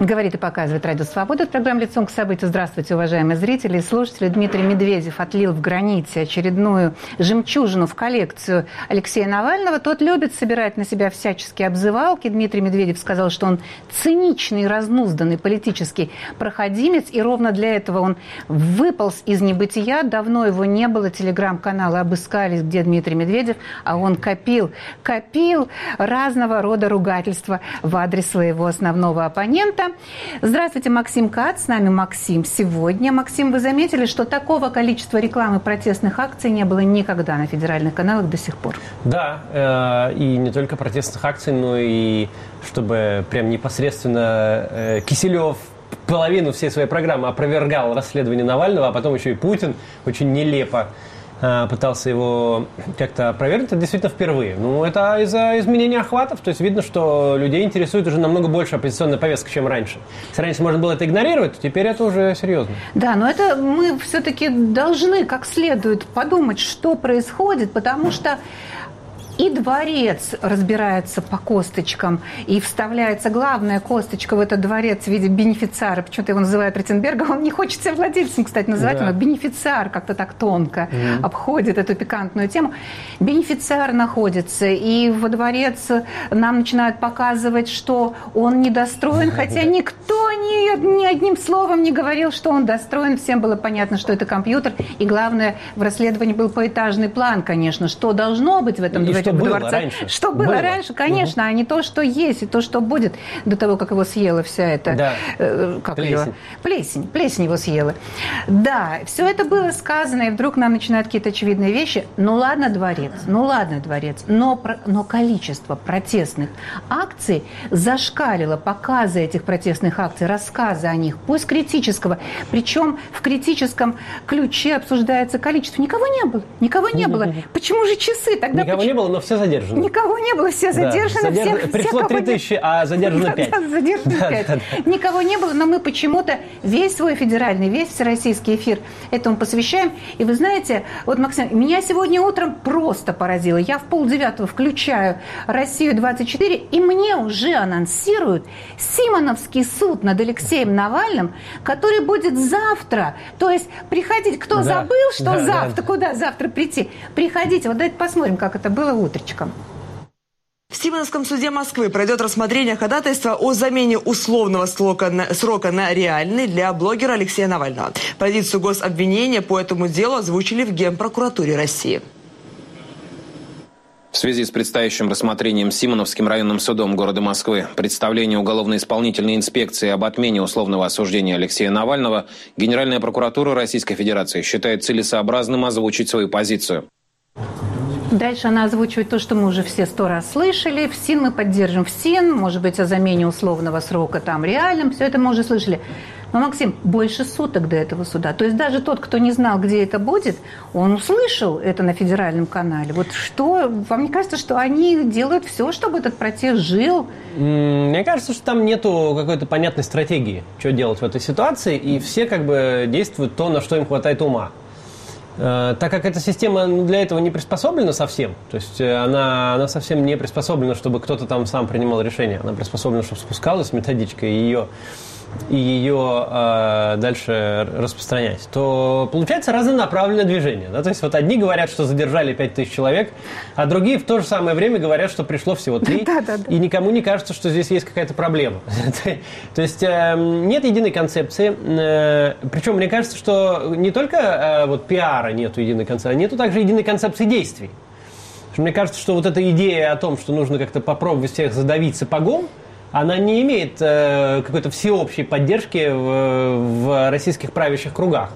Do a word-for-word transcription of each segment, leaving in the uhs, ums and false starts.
Говорит и показывает Радио Свобода. Это программа «Лицом к событию». Здравствуйте, уважаемые зрители и слушатели. Дмитрий Медведев отлил в граните очередную жемчужину в коллекцию Алексея Навального. Тот любит собирать на себя всяческие обзывалки. Дмитрий Медведев сказал, что он циничный, разнузданный политический проходимец. И ровно для этого он выполз из небытия. Давно его не было. Телеграм-каналы обыскались, где Дмитрий Медведев. А он копил, копил разного рода ругательства в адрес своего основного оппонента. Здравствуйте, Максим Кац. С нами Максим сегодня. Максим, вы заметили, что такого количества рекламы протестных акций не было никогда на федеральных каналах до сих пор? Да, э, и не только протестных акций, но и чтобы прям непосредственно э, Киселев половину всей своей программы опровергал расследование Навального, а потом еще и Путин очень нелепо пытался его как-то опровергнуть. Это действительно впервые. Ну, это из-за изменения охватов. То есть видно, что людей интересует уже намного больше оппозиционная повестка, чем раньше. Если раньше можно было это игнорировать, то теперь это уже серьезно. Да, но это мы все-таки должны как следует подумать, что происходит, потому что и дворец разбирается по косточкам, и вставляется главная косточка в этот дворец в виде бенефициара. Почему-то его называют Ротенбергом. Он не хочет себя владельцем, кстати, называть. Да. Его бенефициар как-то так тонко mm-hmm. обходит эту пикантную тему. Бенефициар находится, и во дворец нам начинают показывать, что он недостроен, хотя никто ни, ни одним словом не говорил, что он достроен. Всем было понятно, что это компьютер. И главное, в расследовании был поэтажный план, конечно, что должно быть в этом и дворце. Что было дворце. раньше. Что было, было. раньше, конечно, угу. а не то, что есть, и то, что будет до того, как его съела вся эта... Да. Э, как плесень. Ее? Плесень. Плесень его съела. Да, все это было сказано, и вдруг нам начинают какие-то очевидные вещи. Ну ладно, дворец, ну ладно, дворец, но, но количество протестных акций зашкалило. Показы этих протестных акций, рассказы о них, пусть критического, причем в критическом ключе обсуждается количество. Никого не было, никого не было. Почему же часы тогда? Никого почему? не было, но все задержаны. Никого не было, все задержаны. Да. Задерж... Всех, Пришло три тысячи, а задержано пять. Да, задержано пять. Да, да, да. Никого не было, но мы почему-то весь свой федеральный, весь всероссийский эфир этому посвящаем. И вы знаете, вот, Максим, меня сегодня утром просто поразило. Я в полдевятого включаю «Россию двадцать четыре», и мне уже анонсируют Симоновский суд над Алексеем Навальным, который будет завтра. То есть приходите, кто да. забыл, что да, завтра, да. куда завтра прийти, приходите. Вот давайте посмотрим, как это было утречком. В Симоновском суде Москвы пройдет рассмотрение ходатайства о замене условного срока на, срока на реальный для блогера Алексея Навального. Позицию гособвинения по этому делу озвучили в Генпрокуратуре России. В связи с предстоящим рассмотрением Симоновским районным судом города Москвы представления уголовно-исполнительной инспекции об отмене условного осуждения Алексея Навального, Генеральная прокуратура Российской Федерации считает целесообразным озвучить свою позицию. Дальше она озвучивает то, что мы уже все сто раз слышали. ФСИН мы поддержим ФСИН, может быть, о замене условного срока там реальным. Все это мы уже слышали. Но, Максим, больше суток до этого суда. То есть даже тот, кто не знал, где это будет, он услышал это на федеральном канале. Вот что, вам не кажется, что они делают все, чтобы этот протест жил? Мне кажется, что там нету какой-то понятной стратегии, что делать в этой ситуации. И все как бы действуют то, на что им хватает ума. Так как эта система для этого не приспособлена совсем, то есть она, она совсем не приспособлена, чтобы кто-то там сам принимал решение, она приспособлена, чтобы спускалась методичка и ее, и ее э, дальше распространять, то получается разнонаправленное движение. Да? То есть вот одни говорят, что задержали пять тысяч человек, а другие в то же самое время говорят, что пришло всего три, да, да, да. и никому не кажется, что здесь есть какая-то проблема. То есть э, нет единой концепции, э, причем мне кажется, что не только э, вот пиара нету единой концепции, а нету также единой концепции действий. Мне кажется, что вот эта идея о том, что нужно как-то попробовать всех задавить сапогом, она не имеет э, какой-то всеобщей поддержки в, в российских правящих кругах.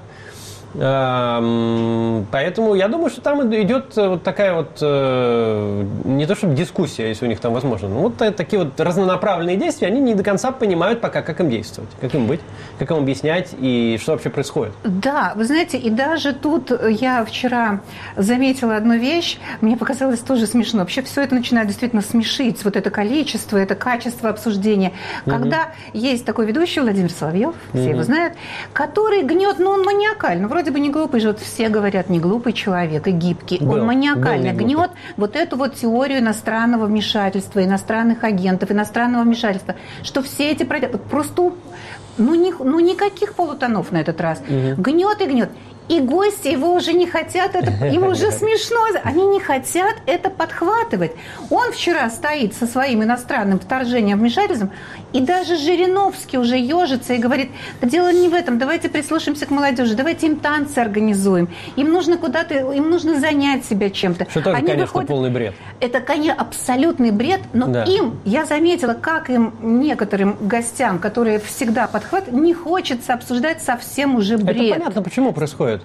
Поэтому я думаю, что там идет вот такая вот, не то чтобы дискуссия, если у них там возможно, но вот такие вот разнонаправленные действия, они не до конца понимают пока, как им действовать, как им быть, как им объяснять и что вообще происходит. Да, вы знаете, и даже тут я вчера заметила одну вещь, мне показалось тоже смешно. Вообще все это начинает действительно смешить, вот это количество, это качество обсуждения. Угу. Когда есть такой ведущий Владимир Соловьев, все угу. его знают, который гнет, ну он маниакально, вроде вроде бы не глупый же, вот все говорят, не глупый человек и гибкий. Был, он маниакально был гнет вот эту вот теорию иностранного вмешательства, иностранных агентов, иностранного вмешательства, что все эти просто, ну, ни, ну никаких полутонов на этот раз. Угу. Гнет и гнет. И гости его уже не хотят, это, им уже смешно, они не хотят это подхватывать. Он вчера стоит со своим иностранным вторжением, вмешательством, и даже Жириновский уже ежится и говорит, дело не в этом, давайте прислушаемся к молодежи, давайте им танцы организуем, им нужно куда-то, им нужно занять себя чем-то. Что тоже, они конечно, выходят... полный бред. Это, конечно, абсолютный бред, но да. им, я заметила, как им, некоторым гостям, которые всегда подхватывают, не хочется обсуждать совсем уже бред. Это понятно, почему происходит.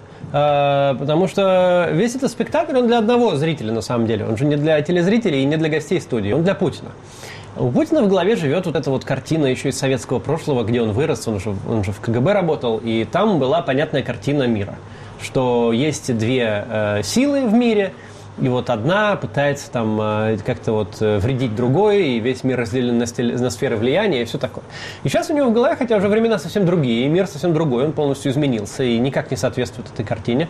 А, потому что весь этот спектакль, он для одного зрителя, на самом деле. Он же не для телезрителей и не для гостей студии, он для Путина. У Путина в голове живет вот эта вот картина еще из советского прошлого, где он вырос, он же, он же в ка гэ бэ работал, и там была понятная картина мира, что есть две э, силы в мире, и вот одна пытается там э, как-то вот вредить другой, и весь мир разделен на, стиль, на сферы влияния и все такое. И сейчас у него в голове, хотя уже времена совсем другие, и мир совсем другой, он полностью изменился и никак не соответствует этой картине.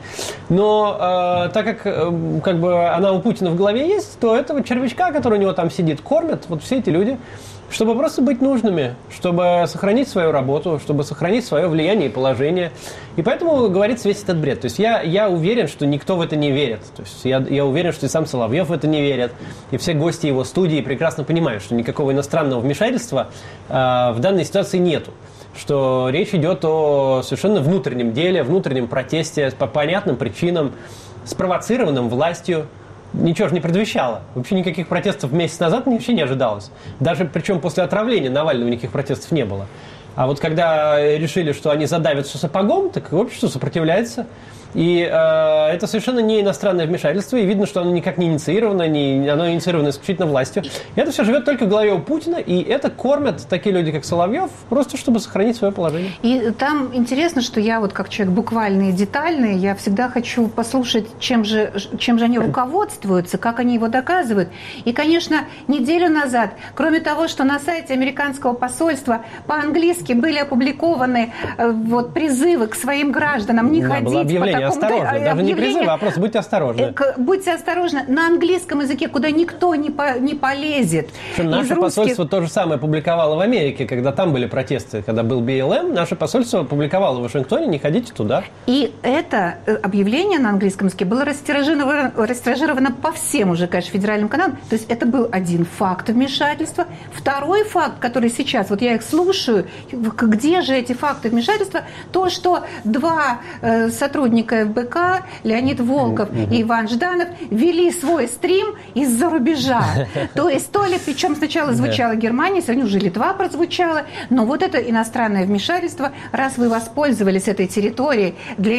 Но э, так как э, как бы она у Путина в голове есть, то этого червячка, который у него там сидит, кормят вот все эти люди, чтобы просто быть нужными, чтобы сохранить свою работу, чтобы сохранить свое влияние и положение. И поэтому говорится весь этот бред. То есть я, я уверен, что никто в это не верит. То есть я, я уверен, что и сам Соловьев в это не верит. И все гости его студии прекрасно понимают, что никакого иностранного вмешательства э, в данной ситуации нету. Что речь идет о совершенно внутреннем деле, внутреннем протесте по понятным причинам, спровоцированным властью. Ничего же не предвещало. Вообще никаких протестов месяц назад вообще не ожидалось. Даже, причем после отравления Навального никаких протестов не было. А вот когда решили, что они задавят все сапогом, так общество сопротивляется. И э, это совершенно не иностранное вмешательство, и видно, что оно никак не инициировано, не, оно инициировано исключительно властью. И это все живет только в голове у Путина, и это кормят такие люди, как Соловьев, просто чтобы сохранить свое положение. И там интересно, что я вот как человек буквальный и детальный, я всегда хочу послушать, чем же, чем же они руководствуются, как они его доказывают. И, конечно, неделю назад, кроме того, что на сайте американского посольства по-английски были опубликованы э, вот, призывы к своим гражданам не да, ходить было объявление. Осторожно, даже не призывы, а просто будьте осторожны. Будьте осторожны. На английском языке, куда никто не, по, не полезет. Наше русских... посольство то же самое публиковало в Америке, когда там были протесты, когда был би эл эм, наше посольство публиковало в Вашингтоне, не ходите туда. И это объявление на английском языке было растиражировано, растиражировано по всем уже, конечно, федеральным каналам. То есть это был один факт вмешательства. Второй факт, который сейчас, вот я их слушаю, где же эти факты вмешательства? То, что два э, сотрудника сотрудника эф бэ ка, Леонид Волков mm-hmm. и Иван Жданов, вели свой стрим из-за рубежа. То есть то ли, причем сначала звучала Германия, сегодня уже Литва прозвучала, но вот это иностранное вмешательство, раз вы воспользовались этой территорией для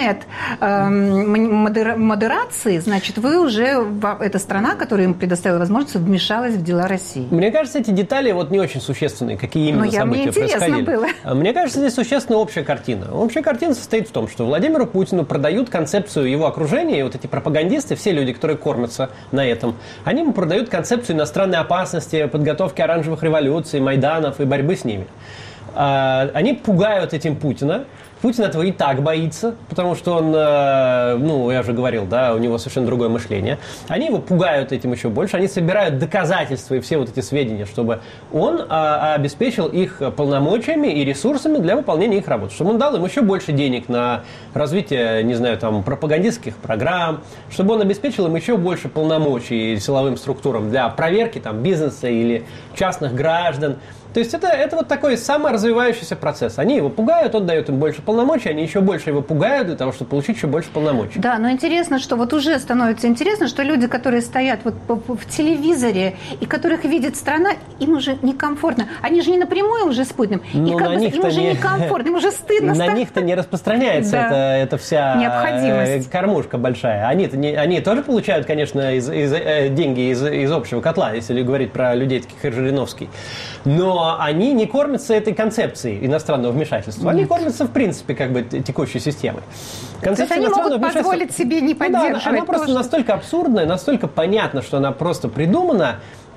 интернет-модерации, значит, вы уже, эта страна, которая им предоставила возможность, вмешалась в дела России. Мне кажется, эти детали вот не очень существенные, какие именно но события происходили. Было. Мне кажется, здесь существенна общая картина. Общая картина состоит в том, что Владимиру Путину продают концепцию его окружения, и вот эти пропагандисты, все люди, которые кормятся на этом, они ему продают концепцию иностранной опасности, подготовки оранжевых революций, майданов и борьбы с ними. Они пугают этим Путина. Путин этого и так боится, потому что он, ну, я уже говорил, да, у него совершенно другое мышление. Они его пугают этим еще больше, они собирают доказательства и все вот эти сведения, чтобы он а, обеспечил их полномочиями и ресурсами для выполнения их работы, чтобы он дал им еще больше денег на развитие, не знаю, там, пропагандистских программ, чтобы он обеспечил им еще больше полномочий силовым структурам для проверки там, бизнеса или частных граждан. То есть это, это вот такой саморазвивающийся процесс. Они его пугают, он дает им больше полномочий, они еще больше его пугают для того, чтобы получить еще больше полномочий. Да, но интересно, что вот уже становится интересно, что люди, которые стоят вот в телевизоре и которых видит страна, им уже некомфортно. Они же не напрямую уже с Путиным. Ну, и как бы, им уже не... некомфортно, им уже стыдно. На них-то не распространяется да. это, это вся необходимость. Кормушка большая. Они-то не, они тоже получают, конечно, из, из, э, деньги из, из общего котла, если говорить про людей таких, как Жириновский. Но они не кормятся этой концепцией иностранного вмешательства. Они Нет. кормятся, в принципе, как бы текущей системой. Концепция они могут позволить себе не поддерживать. Ну, да, она просто настолько абсурдная, настолько понятна, что она просто придумана.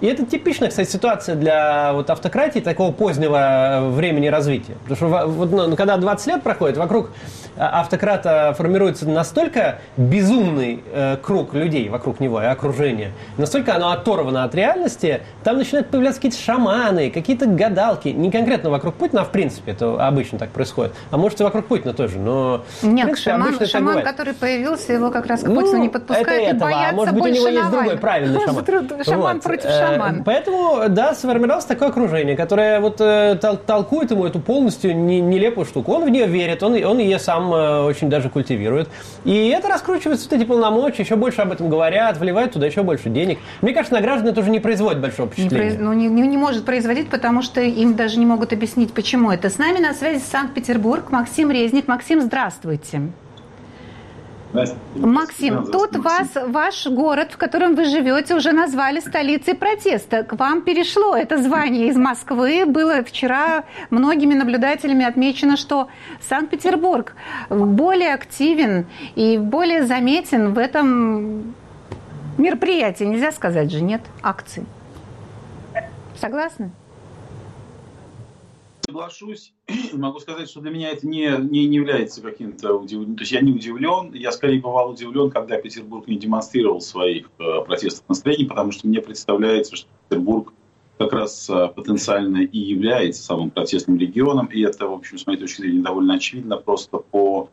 И это типичная, кстати, ситуация для вот автократии такого позднего времени развития. Потому что вот, ну, когда двадцать лет проходит, вокруг автократа формируется настолько безумный э, круг людей вокруг него и окружения, настолько оно оторвано от реальности, там начинают появляться какие-то шаманы, какие-то гадалки. Не конкретно вокруг Путина, а в принципе это обычно так происходит. А может и вокруг Путина тоже, но... Нет, принципе, шаман, шаман который появился, его как раз к Путину ну, не подпускают и этого, боятся а может быть, больше у него есть Навального. другой правильный шаман. Шаман вот. против шамана. Поэтому, да, сформировалось такое окружение, которое вот толкует ему эту полностью нелепую штуку. Он в нее верит, он, он ее сам очень даже культивирует. И это раскручивается, вот эти полномочия, еще больше об этом говорят, вливают туда еще больше денег. Мне кажется, на граждан это уже не производит большого впечатления. Не, ну, не, не может производить, потому что им даже не могут объяснить, почему это. С нами на связи Санкт-Петербург. Максим Резник. Максим, здравствуйте. Максим, тут вас, ваш город, в котором вы живете, уже назвали столицей протеста. К вам перешло это звание из Москвы. Было вчера многими наблюдателями отмечено, что Санкт-Петербург более активен и более заметен в этом мероприятии. Нельзя сказать же, нет, акции. Согласны? Соглашусь. Могу сказать, что для меня это не, не, не является каким-то удивлением. То есть я не удивлен. Я скорее бывал удивлен, когда Петербург не демонстрировал своих э, протестных настроений, потому что мне представляется, что Петербург как раз э, потенциально и является самым протестным регионом. И это, в общем, с моей точки зрения, довольно очевидно просто по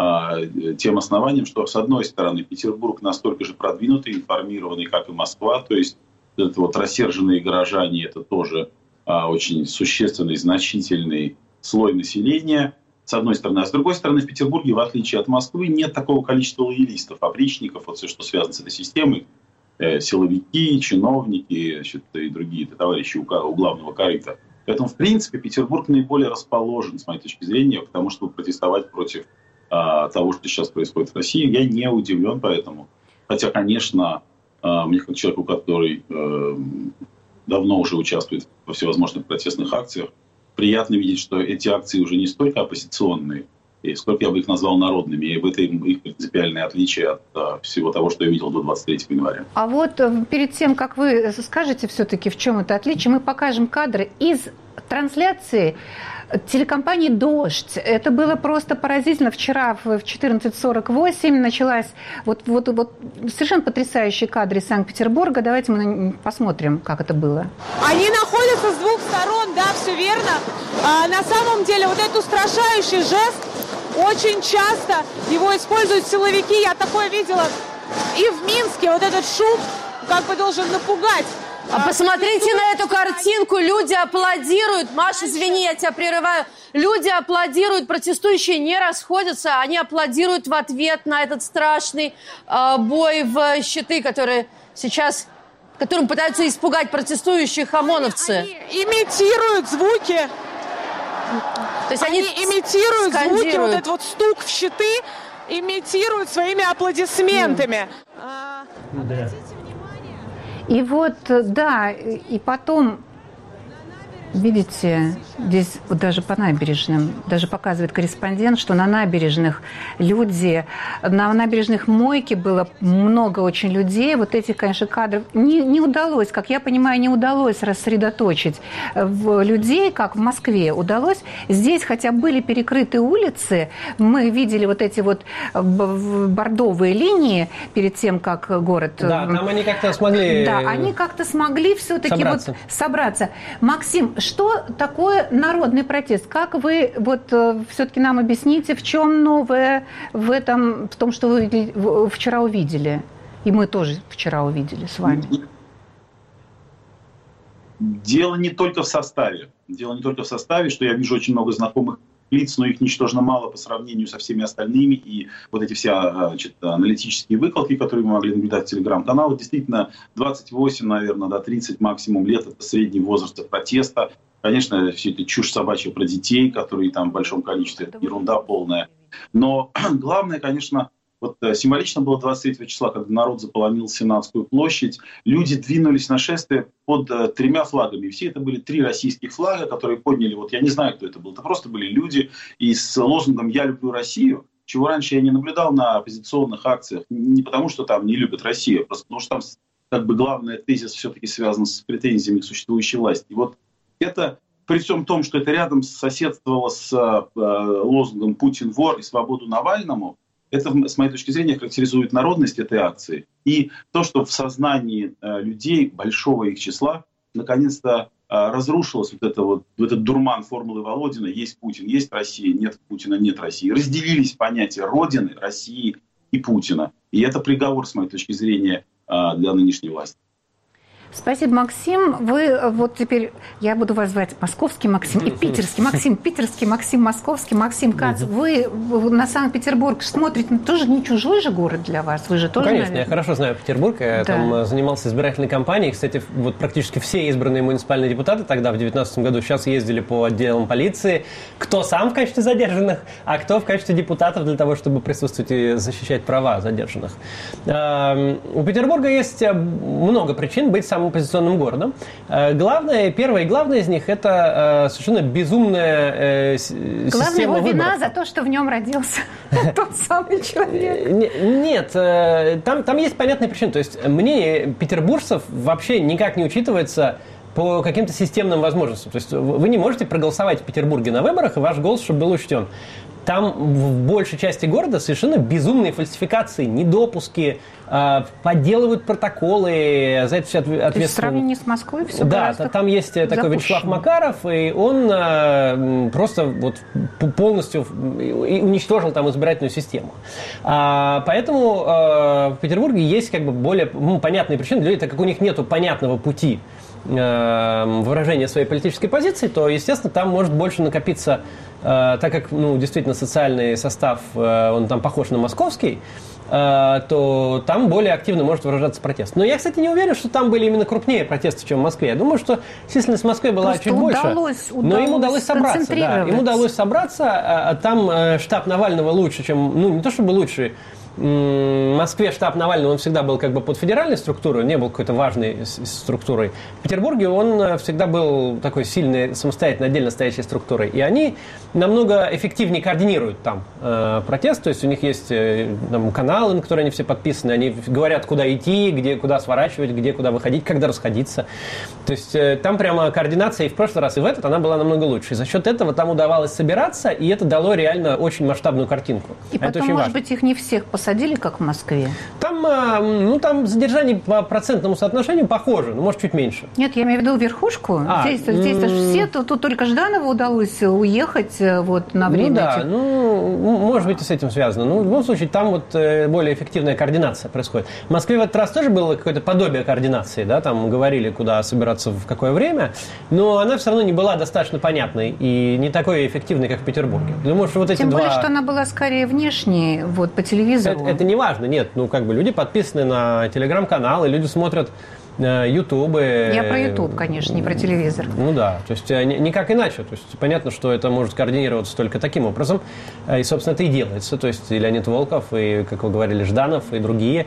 э, тем основаниям, что, с одной стороны, Петербург настолько же продвинутый, информированный, как и Москва. То есть это вот рассерженные горожане, это тоже очень существенный, значительный слой населения, с одной стороны. А с другой стороны, в Петербурге, в отличие от Москвы, нет такого количества лоялистов, опричников, вот все, что связано с этой системой, э, силовики, чиновники, значит, и другие товарищи у, у главного корыта. Поэтому, в принципе, Петербург наиболее расположен, с моей точки зрения, потому что протестовать против э, того, что сейчас происходит в России, я не удивлен поэтому. Хотя, конечно, э, мне как человеку, который... Э, давно уже участвует во всевозможных протестных акциях. Приятно видеть, что эти акции уже не столько оппозиционные, сколько я бы их назвал народными. И в этом их принципиальное отличие от а, всего того, что я видел до двадцать третьего января. А вот перед тем, как вы скажете все-таки, в чем это отличие, мы покажем кадры из трансляции телекомпании «Дождь». Это было просто поразительно. Вчера в четырнадцать сорок восемь началась вот, вот, вот совершенно потрясающие кадры из Санкт-Петербурга. Давайте мы посмотрим, как это было. Они находятся с двух сторон, да, все верно. А на самом деле вот этот устрашающий жест очень часто его используют силовики. Я такое видела и в Минске. Вот этот шум как бы должен напугать. А посмотрите на эту картинку, люди аплодируют. Маша, извини, я тебя прерываю. Люди аплодируют, протестующие не расходятся, они аплодируют в ответ на этот страшный э, бой в щиты, который сейчас, которым пытаются испугать протестующих ОМОНовцы. Они, они имитируют звуки. То есть они, они имитируют скандируют. Звуки, вот этот вот стук в щиты, имитируют своими аплодисментами. Да. И вот, да, и потом, видите, здесь вот даже по набережным, даже показывает корреспондент, что на набережных люди, на набережных Мойки было много очень людей. Вот этих, конечно, кадров не, не удалось, как я понимаю, не удалось рассредоточить в людей, как в Москве удалось. Здесь хотя были перекрыты улицы, мы видели вот эти вот бордовые линии перед тем, как город... Да, там они как-то смогли... Да, они как-то смогли все-таки собраться. Вот собраться. Максим, что такое народный протест? Как вы вот все-таки нам объясните, в чем новое в этом, в том, что вы вчера увидели? И мы тоже вчера увидели с вами. Дело не только в составе. Дело не только в составе, что я вижу очень много знакомых лиц, но их ничтожно мало по сравнению со всеми остальными. И вот эти все, значит, аналитические выкладки, которые мы могли наблюдать в телеграм-каналах, действительно двадцать восемь, наверное, до тридцать максимум лет – это средний возраст протеста. Конечно, все это чушь собачья про детей, которые там в большом количестве, это ерунда полная. Но главное, конечно, вот символично было двадцать третьего числа, когда народ заполонил Сенатскую площадь. Люди двинулись на шествие под э, тремя флагами. И все это были три российских флага, которые подняли, вот я не знаю, кто это был, это просто были люди и с лозунгом «Я люблю Россию», чего раньше я не наблюдал на оппозиционных акциях. Не потому, что там не любят Россию, а просто потому, что там как бы главный тезис все-таки связан с претензиями к существующей власти. И вот это, при всем том, что это рядом соседствовало с э, лозунгом «Путин вор и свободу Навальному», это, с моей точки зрения, характеризует народность этой акции. И то, что в сознании э, людей, большого их числа, наконец-то э, разрушилось вот это вот, этот дурман формулы Володина: есть Путин, есть Россия, нет Путина, нет России. Разделились понятия Родины, России и Путина. И это приговор, с моей точки зрения, э, для нынешней власти. Спасибо, Максим. Вы вот теперь, я буду вас звать московский Максим и питерский Максим, питерский Максим, московский Максим Кац. Вы на Санкт-Петербург смотрите, ну, тоже не чужой же город для вас, вы же тоже, ну, конечно, наверное... я хорошо знаю Петербург, я да. там занимался избирательной кампанией. Кстати, вот практически все избранные муниципальные депутаты тогда, в две тысячи девятнадцатом году, сейчас ездили по отделам полиции. Кто сам в качестве задержанных, а кто в качестве депутатов для того, чтобы присутствовать и защищать права задержанных. У Петербурга есть много причин быть самым оппозиционным городом. Главное, первое и главное из них — это совершенно безумная э, система Главная его выборов. Вина за то, что в нем родился тот самый человек. Нет, там, там есть понятная причина. То есть мнение петербуржцев вообще никак не учитывается по каким-то системным возможностям. То есть вы не можете проголосовать в Петербурге на выборах, и ваш голос, чтобы был учтен. Там в большей части города совершенно безумные фальсификации, недопуски, э, подделывают протоколы, за это все ответственны. То есть в сравнении с Москвой все Да, там есть такой запущено. Вячеслав Макаров, и он э, просто вот полностью уничтожил там избирательную систему. А, поэтому э, в Петербурге есть как бы более ну, понятные причины для людей, так как у них нету понятного пути выражение своей политической позиции, то, естественно, там может больше накопиться, э, так как, ну, действительно, социальный состав, э, он там похож на московский, э, то там более активно может выражаться протест. Но я, кстати, не уверен, что там были именно крупнее протесты, чем в Москве. Я думаю, что численность в Москве была Просто чуть удалось, больше, удалось но им удалось собраться. Да, им удалось собраться, а, а там э, штаб Навального лучше, чем, ну, не то чтобы лучше, в Москве штаб Навального, он всегда был как бы под федеральной структурой, не был какой-то важной структурой. В Петербурге он всегда был такой сильной, самостоятельно, отдельно стоящей структурой. И они намного эффективнее координируют там э, протест. То есть у них есть э, там, каналы, на которые они все подписаны. Они говорят, куда идти, где, куда сворачивать, где, куда выходить, когда расходиться. То есть э, там прямо координация и в прошлый раз, и в этот она была намного лучше. И за счет этого там удавалось собираться, и это дало реально очень масштабную картинку. И это потом, очень может важно. быть, их не всех посадили, как в Москве? Там, ну, там задержание по процентному соотношению похоже, но может чуть меньше. Нет, я имею в виду верхушку. А, здесь здесь м- все, тут, тут только Жданову удалось уехать вот, на время. Ну да, этих... ну, может быть, и с этим связано. Но в любом случае, там вот более эффективная координация происходит. В Москве в этот раз тоже было какое-то подобие координации, да, там говорили, куда собираться, в какое время, но она все равно не была достаточно понятной и не такой эффективной, как в Петербурге. Думаю, что вот эти Тем два... более, что она была скорее внешней, вот, по телевизору. Это, это не важно, нет. Ну, как бы люди подписаны на телеграм-каналы, люди смотрят ютубы. Я про ютуб, конечно, не про телевизор. Ну да, то есть никак иначе. То есть понятно, что это может координироваться только таким образом. И, собственно, это и делается. То есть и Леонид Волков, и, как вы говорили, Жданов, и другие.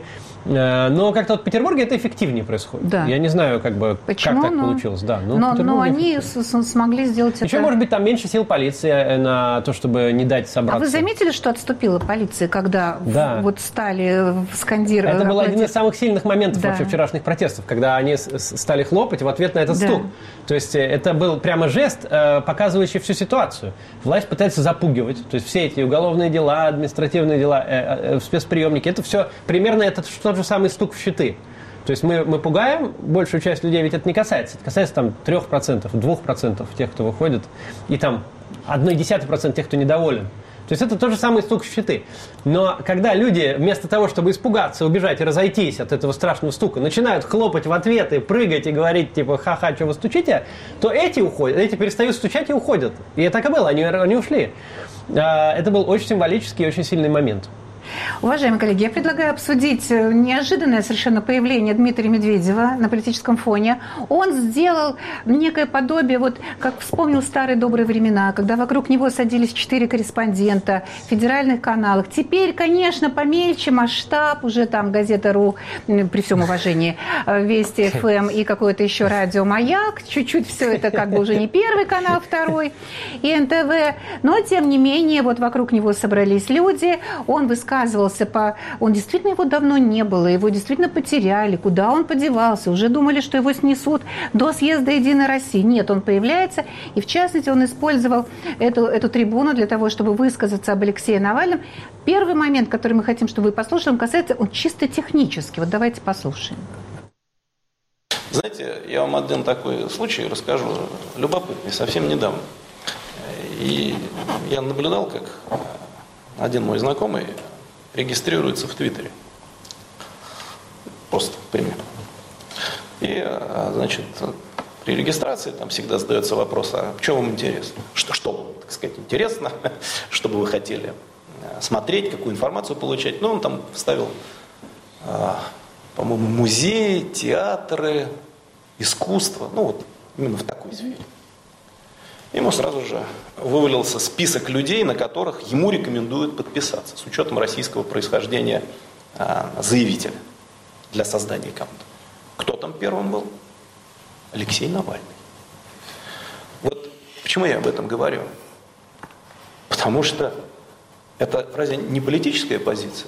Но как-то вот в Петербурге это эффективнее происходит. Да. Я не знаю, как бы, Почему? как так но... получилось. Да, но но, но они с- смогли сделать Еще, это... может быть, там меньше сил полиции на то, чтобы не дать собраться. А вы заметили, что отступила полиция, когда да. вот стали скандировать? Это был один из самых сильных моментов да. вообще вчерашних протестов, когда они стали хлопать в ответ на этот да. стук. То есть это был прямо жест, показывающий всю ситуацию. Власть пытается запугивать. То есть все эти уголовные дела, административные дела, спецприемники, это все примерно это тот же самый стук в щиты. То есть мы, мы пугаем большую часть людей, ведь это не касается. Это касается там трех процентов, двух процентов тех, кто выходит, и там одной десятой процент тех, кто недоволен. То есть это тот же самый стук в щиты. Но когда люди вместо того, чтобы испугаться, убежать и разойтись от этого страшного стука, начинают хлопать в ответ и прыгать и говорить типа ха-ха, что вы стучите, то эти уходят, эти перестают стучать и уходят. И так и было, они, они ушли. Это был очень символический и очень сильный момент. Уважаемые коллеги, я предлагаю обсудить неожиданное совершенно появление Дмитрия Медведева на политическом фоне. Он сделал некое подобие, вот как вспомнил старые добрые времена, когда вокруг него садились четыре корреспондента в федеральных каналах. Теперь, конечно, помельче масштаб, уже там Газета.ру, при всем уважении, Вести эф эм и какое-то еще радио «Маяк». Чуть-чуть все это как бы уже не первый канал, второй, и эн тэ вэ. Но, тем не менее, вот вокруг него собрались люди, он высказывал высказывался по... Он действительно, его давно не было, его действительно потеряли, куда он подевался, уже думали, что его снесут до съезда «Единой России». Нет, он появляется, и в частности он использовал эту, эту трибуну для того, чтобы высказаться об Алексее Навальном. Первый момент, который мы хотим, чтобы вы послушали, он касается, он чисто технический. Вот давайте послушаем. Знаете, я вам один такой случай расскажу, любопытный, совсем недавно. И я наблюдал, как один мой знакомый регистрируется в Твиттере. Просто пример. И, значит, при регистрации там всегда задается вопрос, а в чем вам интересно? Что, что вам, так сказать, интересно? Что бы вы хотели смотреть, какую информацию получать? Ну, он там вставил, по-моему, музеи, театры, искусство. Ну, вот именно в такой сфере. Ему сразу же вывалился список людей, на которых ему рекомендуют подписаться, с учетом российского происхождения заявителя для создания аккаунта. Кто там первым был? Алексей Навальный. Вот почему я об этом говорю? Потому что это разве не политическая позиция?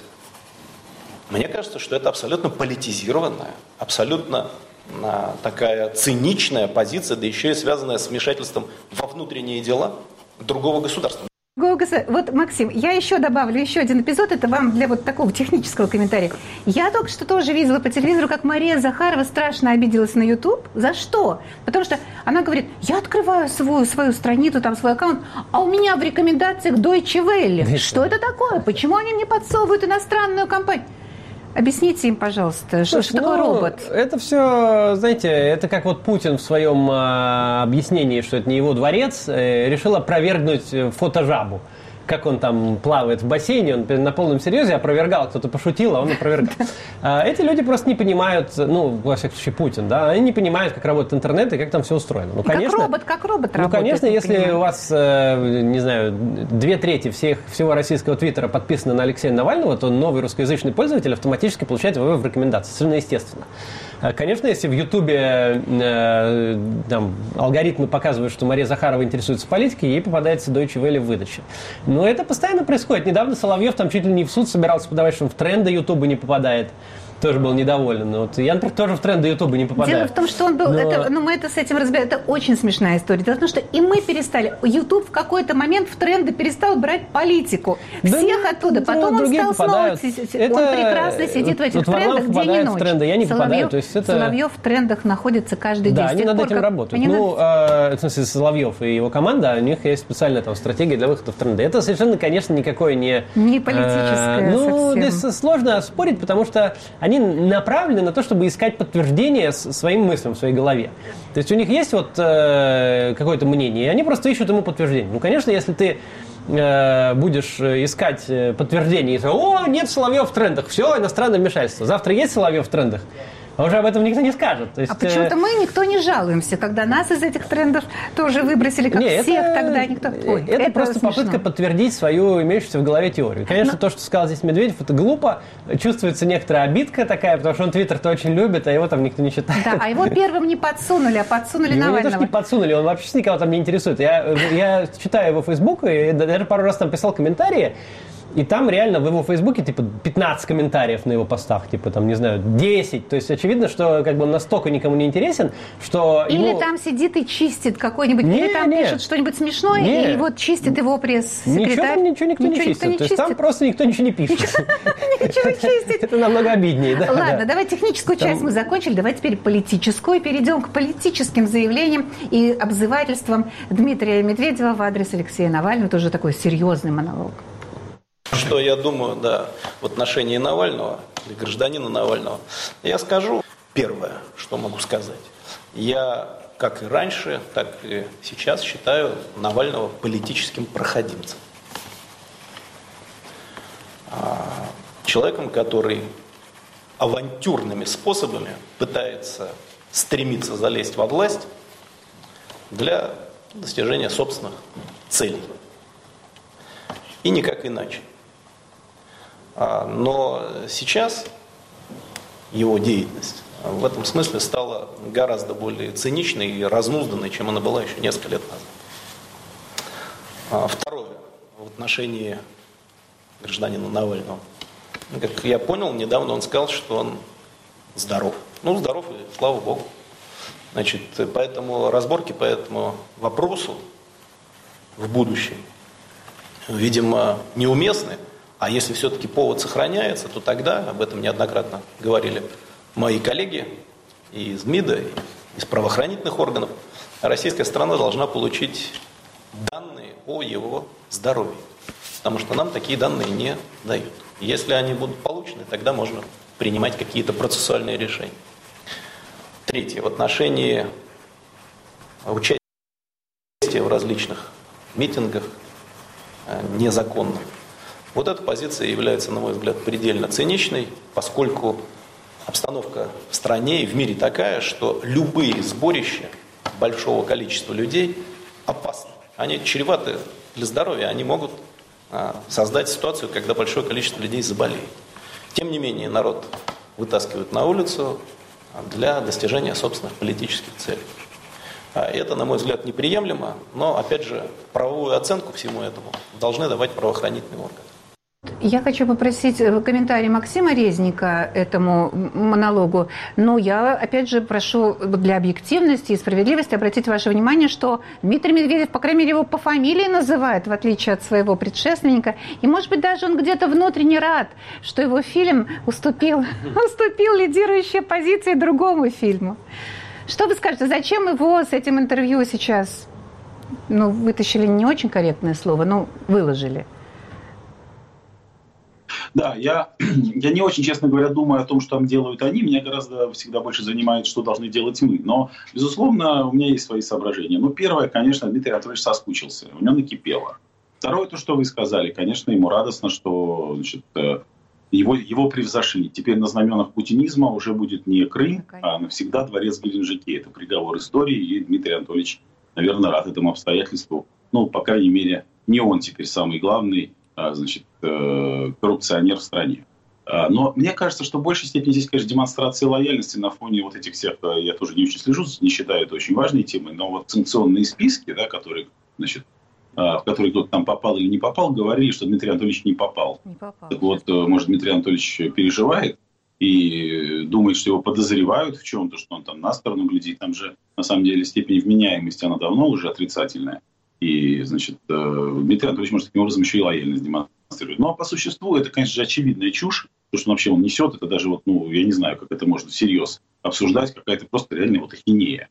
Мне кажется, что это абсолютно политизированная, абсолютно а, такая циничная позиция, да еще и связанная с вмешательством во внутренние дела другого государства. Вот, Максим, я еще добавлю еще один эпизод, это вам для вот такого технического комментария. Я только что тоже видела по телевизору, как Мария Захарова страшно обиделась на YouTube. За что? Потому что она говорит, я открываю свою, свою страницу, там свой аккаунт, а у меня в рекомендациях Deutsche Welle. Что это такое? Почему они мне подсовывают иностранную компанию? Объясните им, пожалуйста, что, Слушай, что такое ну, робот? Это все, знаете, это как вот Путин в своем а, объяснении, что это не его дворец, э, решил опровергнуть фотожабу. Как он там плавает в бассейне, он на полном серьезе опровергал, кто-то пошутил, а он опровергал. Эти люди просто не понимают, ну, во всяком случае, Путин, да, они не понимают, как работает интернет и как там все устроено. Ну, конечно, как робот, как робот ну, работает. Ну, конечно, если понимаю. У вас, не знаю, две трети всех, всего российского твиттера подписаны на Алексея Навального, то новый русскоязычный пользователь автоматически получает его в рекомендации. Совершенно естественно. Конечно, если в Ютубе э, там, алгоритмы показывают, что Мария Захарова интересуется политикой, ей попадается Deutsche Welle в выдаче. Но это постоянно происходит. Недавно Соловьев там чуть ли не в суд собирался подавать, что он в тренды Ютуба не попадает. Тоже был недоволен. Вот я, например, тоже в тренды Ютуба не попадаю. Дело в том, что он был... Но... Это, ну, мы это с этим разбираем. Это очень смешная история. Дело в том, что и мы перестали. Ютуб в какой-то момент в тренды перестал брать политику. Да Всех ну, оттуда. Потом он стал снова... Это... Он прекрасно сидит в этих вот трендах день и ночь. В тренды. Я не Соловьев, попадаю. То есть это... Соловьев в трендах находится каждый день. Да, они над пор, этим как... работают. Ну, э, в смысле, Соловьев и его команда, у них есть специальная там стратегия для выхода в тренды. Это совершенно, конечно, никакое не... Не политическое э, Ну, совсем. здесь сложно спорить, потому что они направлены на то, чтобы искать подтверждение своим мыслям в своей голове. То есть у них есть вот э, какое-то мнение, и они просто ищут ему подтверждение. Ну, конечно, если ты э, будешь искать подтверждение и сказать, о, нет Соловьев в трендах, все, иностранное вмешательство. Завтра есть Соловьев в трендах, а уже об этом никто не скажет. То есть, а почему-то мы никто не жалуемся, когда нас из этих трендов тоже выбросили, как не, всех это, тогда никто... Ой, это, это просто смешно. попытка подтвердить свою имеющуюся в голове теорию. Конечно, Но... то, что сказал здесь Медведев, это глупо. Чувствуется некоторая обидка такая, потому что он Твиттер-то очень любит, а его там никто не читает. Да, а его первым не подсунули, а подсунули Навального. Его не то, что не подсунули, он вообще никого там не интересует. Я, я читаю его Фейсбук и даже пару раз там писал комментарии, и там реально в его Фейсбуке типа пятнадцать комментариев на его постах, типа там, не знаю, десять. То есть очевидно, что как бы он настолько никому не интересен, что Или ему... там сидит и чистит какой-нибудь, не, или там не. пишет что-нибудь смешное, не. и вот чистит его пресс-секретарь. Ничего там ничего никто не чистит. То есть там просто никто ничего не пишет. Ничего не чистит. Это намного обиднее, да. Ладно, давай техническую часть мы закончили, давай теперь политическую. Перейдем к политическим заявлениям и обзывательствам Дмитрия Медведева в адрес Алексея Навального. Это уже такой серьезный монолог. Что я думаю, да, в отношении Навального, или гражданина Навального, я скажу первое, что могу сказать. Я, как и раньше, так и сейчас считаю Навального политическим проходимцем. Человеком, который авантюрными способами пытается стремиться залезть во власть для достижения собственных целей. И никак иначе. Но сейчас его деятельность в этом смысле стала гораздо более циничной и разнузданной, чем она была еще несколько лет назад. Второе. В отношении гражданину Навальному. Как я понял, недавно он сказал, что он здоров. Ну, здоров, и слава богу. Значит, поэтому разборки по этому вопросу в будущем, видимо, неуместны. А если все-таки повод сохраняется, то тогда, об этом неоднократно говорили мои коллеги и из МИДа, и из правоохранительных органов, российская страна должна получить данные о его здоровье. Потому что нам такие данные не дают. Если они будут получены, тогда можно принимать какие-то процессуальные решения. Третье. В отношении участия в различных митингах незаконных. Вот эта позиция является, на мой взгляд, предельно циничной, поскольку обстановка в стране и в мире такая, что любые сборища большого количества людей опасны. Они чреваты для здоровья, они могут а, создать ситуацию, когда большое количество людей заболеет. Тем не менее, народ вытаскивают на улицу для достижения собственных политических целей. А это, на мой взгляд, неприемлемо, но, опять же, правовую оценку всему этому должны давать правоохранительные органы. Я хочу попросить комментарий Максима Резника этому монологу, но я, опять же, прошу для объективности и справедливости обратить ваше внимание, что Дмитрий Медведев, по крайней мере, его по фамилии называет, в отличие от своего предшественника, и, может быть, даже он где-то внутренне рад, что его фильм уступил, уступил лидирующей позиции другому фильму. Что вы скажете, зачем его с этим интервью сейчас, ну, вытащили не очень корректное слово, но выложили? Да, я, я не очень, честно говоря, думаю о том, что там делают они. Меня гораздо всегда больше занимает, что должны делать мы. Но, безусловно, у меня есть свои соображения. Ну, первое, конечно, Дмитрий Анатольевич соскучился. У него накипело. Второе, то, что вы сказали. Конечно, ему радостно, что, значит, его, его превзошли. Теперь на знаменах путинизма уже будет не Крым, а навсегда дворец в Геленджике. Это приговор истории. И Дмитрий Анатольевич, наверное, рад этому обстоятельству. Ну, по крайней мере, не он теперь самый главный, значит, коррупционер в стране. Но мне кажется, что в большей степени здесь, конечно, демонстрация лояльности на фоне вот этих всех, я тоже не очень слежу, не считаю это очень важной темой, но вот санкционные списки, да, которые, значит, в которые кто-то там попал или не попал, говорили, что Дмитрий Анатольевич не попал. Не попал. Так вот, может, Дмитрий Анатольевич переживает и думает, что его подозревают в чем-то, что он там на сторону глядит. Там же, на самом деле, степень вменяемости, она давно уже отрицательная. И, значит, Дмитрий Анатольевич может таким образом еще и лояльность демонстрировать. Но по существу это, конечно же, очевидная чушь. То, что вообще он несет, это даже, вот, ну, я не знаю, как это можно всерьез обсуждать, какая-то просто реальная вот ахинея.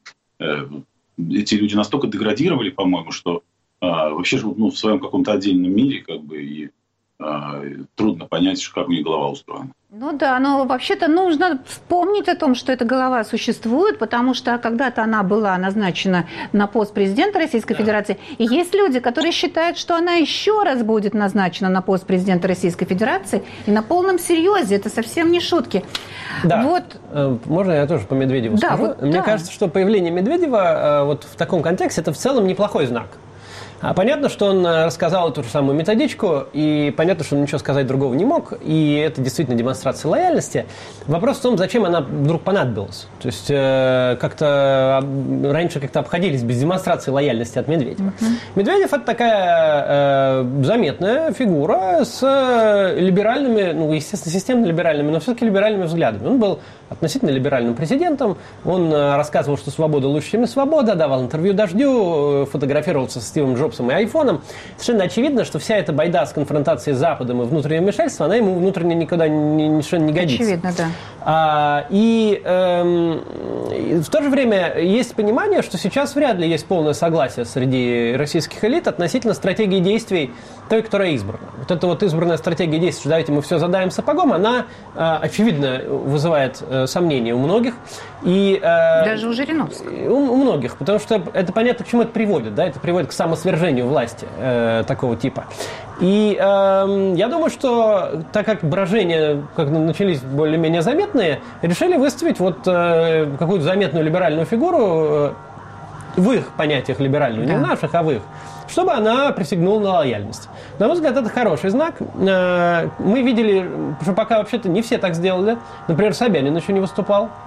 Эти люди настолько деградировали, по-моему, что а, вообще живут, ну, в своем каком-то отдельном мире, как бы, и а, трудно понять, как у них голова устроена. Ну да, но вообще-то нужно вспомнить о том, что эта голова существует, потому что когда-то она была назначена на пост президента Российской Федерации, и есть люди, которые считают, что она еще раз будет назначена на пост президента Российской Федерации, и на полном серьезе, это совсем не шутки. Да. Вот. Можно я тоже по Медведеву да, скажу? Вот, Мне да. кажется, что появление Медведева вот в таком контексте, это в целом неплохой знак. Понятно, что он рассказал эту же самую методичку, и понятно, что он ничего сказать другого не мог, и это действительно демонстрация лояльности. Вопрос в том, зачем она вдруг понадобилась. То есть э, как-то раньше как-то обходились без демонстрации лояльности от Медведева. Uh-huh. Медведев – это такая э, заметная фигура с либеральными, ну, естественно, системно-либеральными, но все-таки либеральными взглядами. Он был относительно либеральным президентом, он рассказывал, что свобода лучше, чем не свобода, давал интервью «Дождю», фотографировался со Стивом Джобсом и айфоном. Совершенно очевидно, что вся эта байда с конфронтацией с Западом и внутренним вмешательством, она ему внутренне никуда ни, ни, не годится. Очевидно, да. А, и, эм, и в то же время есть понимание, что сейчас вряд ли есть полное согласие среди российских элит относительно стратегии действий той, которая избрана. Вот эта вот избранная стратегия действий, что давайте мы все задаем сапогом, она, э, очевидно, вызывает э, сомнения у многих. И, э, Даже у Жириновского. У, у многих, потому что это понятно, к чему это приводит. Да? Это приводит к самосвержению власти э, такого типа. И э, я думаю, что так как брожения как начались более-менее заметные, решили выставить вот э, какую-то заметную либеральную фигуру э, в их понятиях либеральную, да. Не в наших, а в их, чтобы она присягнула на лояльность. На мой взгляд, это хороший знак. Мы видели, что пока вообще-то не все так сделали. Например, Собянин еще не выступал.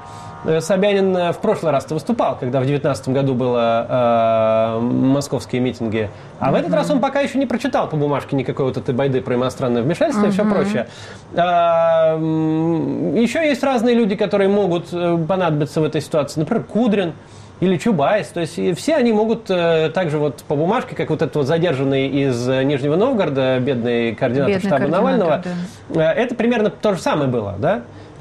Собянин в прошлый раз-то выступал, когда в две тысячи девятнадцатом году было э, московские митинги. А uh-huh. в этот раз он пока еще не прочитал по бумажке никакой вот этой байды про иностранное вмешательство uh-huh. и все прочее. А, еще есть разные люди, которые могут понадобиться в этой ситуации. Например, Кудрин или Чубайс. То есть все они могут э, также вот по бумажке, как вот этот вот задержанный из Нижнего Новгорода, бедный координатор бедный штаба координатор, Навального. Да. Это примерно то же самое было, да?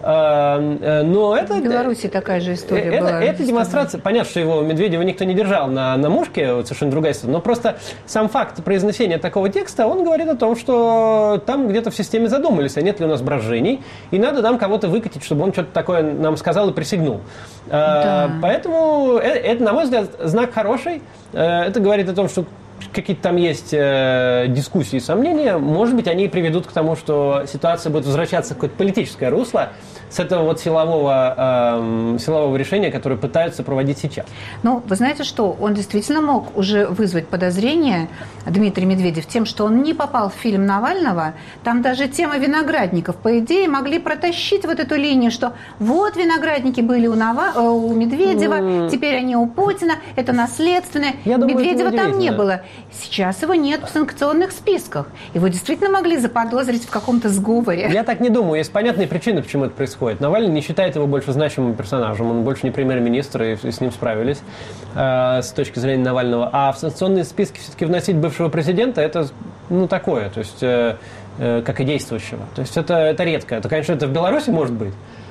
Но это, в Беларуси такая же история это, была. Это демонстрация. Понятно, что его Медведева никто не держал на, на мушке, вот совершенно другая история. Но просто сам факт произнесения такого текста, он говорит о том, что там где-то в системе задумались, а нет ли у нас брожений, и надо нам кого-то выкатить, чтобы он что-то такое нам сказал и присягнул. Да. Поэтому это, это, на мой взгляд, знак хороший. Это говорит о том, что какие-то там есть э, дискуссии и сомнения, может быть, они приведут к тому, что ситуация будет возвращаться в какое-то политическое русло с этого вот силового, э, силового решения, которое пытаются проводить сейчас. Ну, вы знаете что, он действительно мог уже вызвать подозрение, Дмитрий Медведев, тем, что он не попал в фильм Навального. Там даже тема виноградников, по идее, могли протащить вот эту линию, что вот виноградники были у, Нава... у Медведева, mm. теперь они у Путина, это наследственное. Я думаю, Медведева там не было. Сейчас его нет в санкционных списках. Его действительно могли заподозрить в каком-то сговоре. Я так не думаю. Есть понятные причины, почему это происходит. Навальный не считает его больше значимым персонажем. Он больше не премьер-министр, и с ним справились э, с точки зрения Навального. А в санкционные списки все-таки вносить бывшего президента, это ну, такое, то есть, э, э, как и действующего. То есть это, это редко. Это, конечно, это в Беларуси может быть.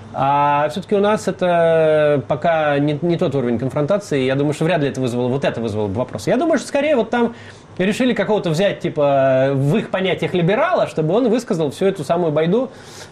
А все-таки у нас это пока не, не тот уровень конфронтации. Я думаю, что вряд ли это вызвало, вот это вызвало вопрос. Я думаю, что скорее вот там решили какого-то взять, типа, в их понятиях либерала, чтобы он высказал всю эту самую байду,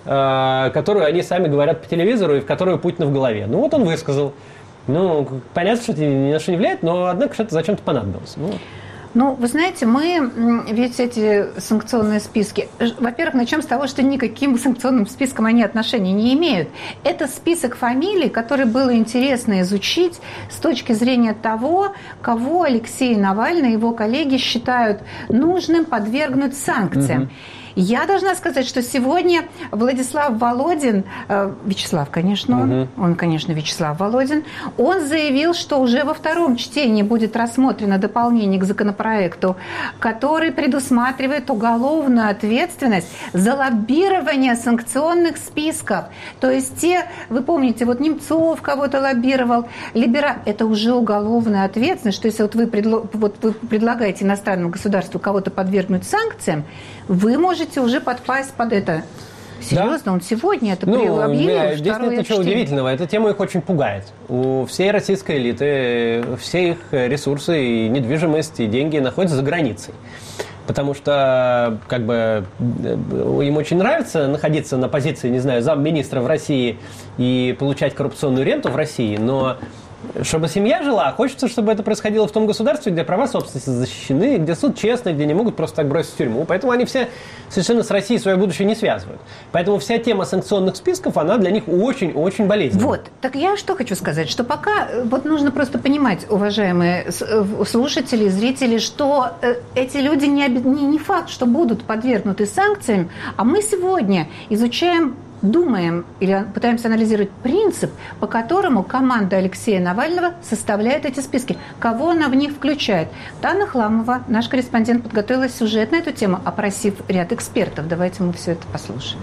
э, которую они сами говорят по телевизору и в которую Путина в голове. Ну вот он высказал. Ну, понятно, что это ни на что не влияет, но, однако, что это зачем-то понадобилось. Ну, Ну, вы знаете, мы ведь эти санкционные списки, во-первых, начнем с того, что никаким санкционным спискам они отношения не имеют. Это список фамилий, который было интересно изучить с точки зрения того, кого Алексей Навальный и его коллеги считают нужным подвергнуть санкциям. Угу. Я должна сказать, что сегодня Владислав Володин, э, Вячеслав, конечно, он, угу. он, конечно, Вячеслав Володин, он заявил, что уже во втором чтении будет рассмотрено дополнение к законопроекту, который предусматривает уголовную ответственность за лоббирование санкционных списков. То есть те, вы помните, вот Немцов кого-то лоббировал, либера... это уже уголовная ответственность, что если вот вы, предло... вот вы предлагаете иностранному государству кого-то подвергнуть санкциям, вы можете уже подпасть под это. Серьезно, да? Он сегодня это ну, объявил? Да, здесь нет ничего удивительного. Эта тема их очень пугает. У всей российской элиты все их ресурсы, и недвижимость, и деньги находятся за границей. Потому что как бы им очень нравится находиться на позиции, не знаю, замминистра в России и получать коррупционную ренту в России, но чтобы семья жила, хочется, чтобы это происходило в том государстве, где права собственности защищены, где суд честный, где не могут просто так бросить в тюрьму. Поэтому они все совершенно с Россией свое будущее не связывают. Поэтому вся тема санкционных списков, она для них очень-очень болезненная. Вот. Так я что хочу сказать, что пока вот нужно просто понимать, уважаемые слушатели, зрители, что эти люди не, не, не факт, что будут подвергнуты санкциям, а мы сегодня изучаем, думаем или пытаемся анализировать принцип, по которому команда Алексея Навального составляет эти списки. Кого она в них включает? Тана Хламова, наш корреспондент, подготовила сюжет на эту тему, опросив ряд экспертов. Давайте мы все это послушаем.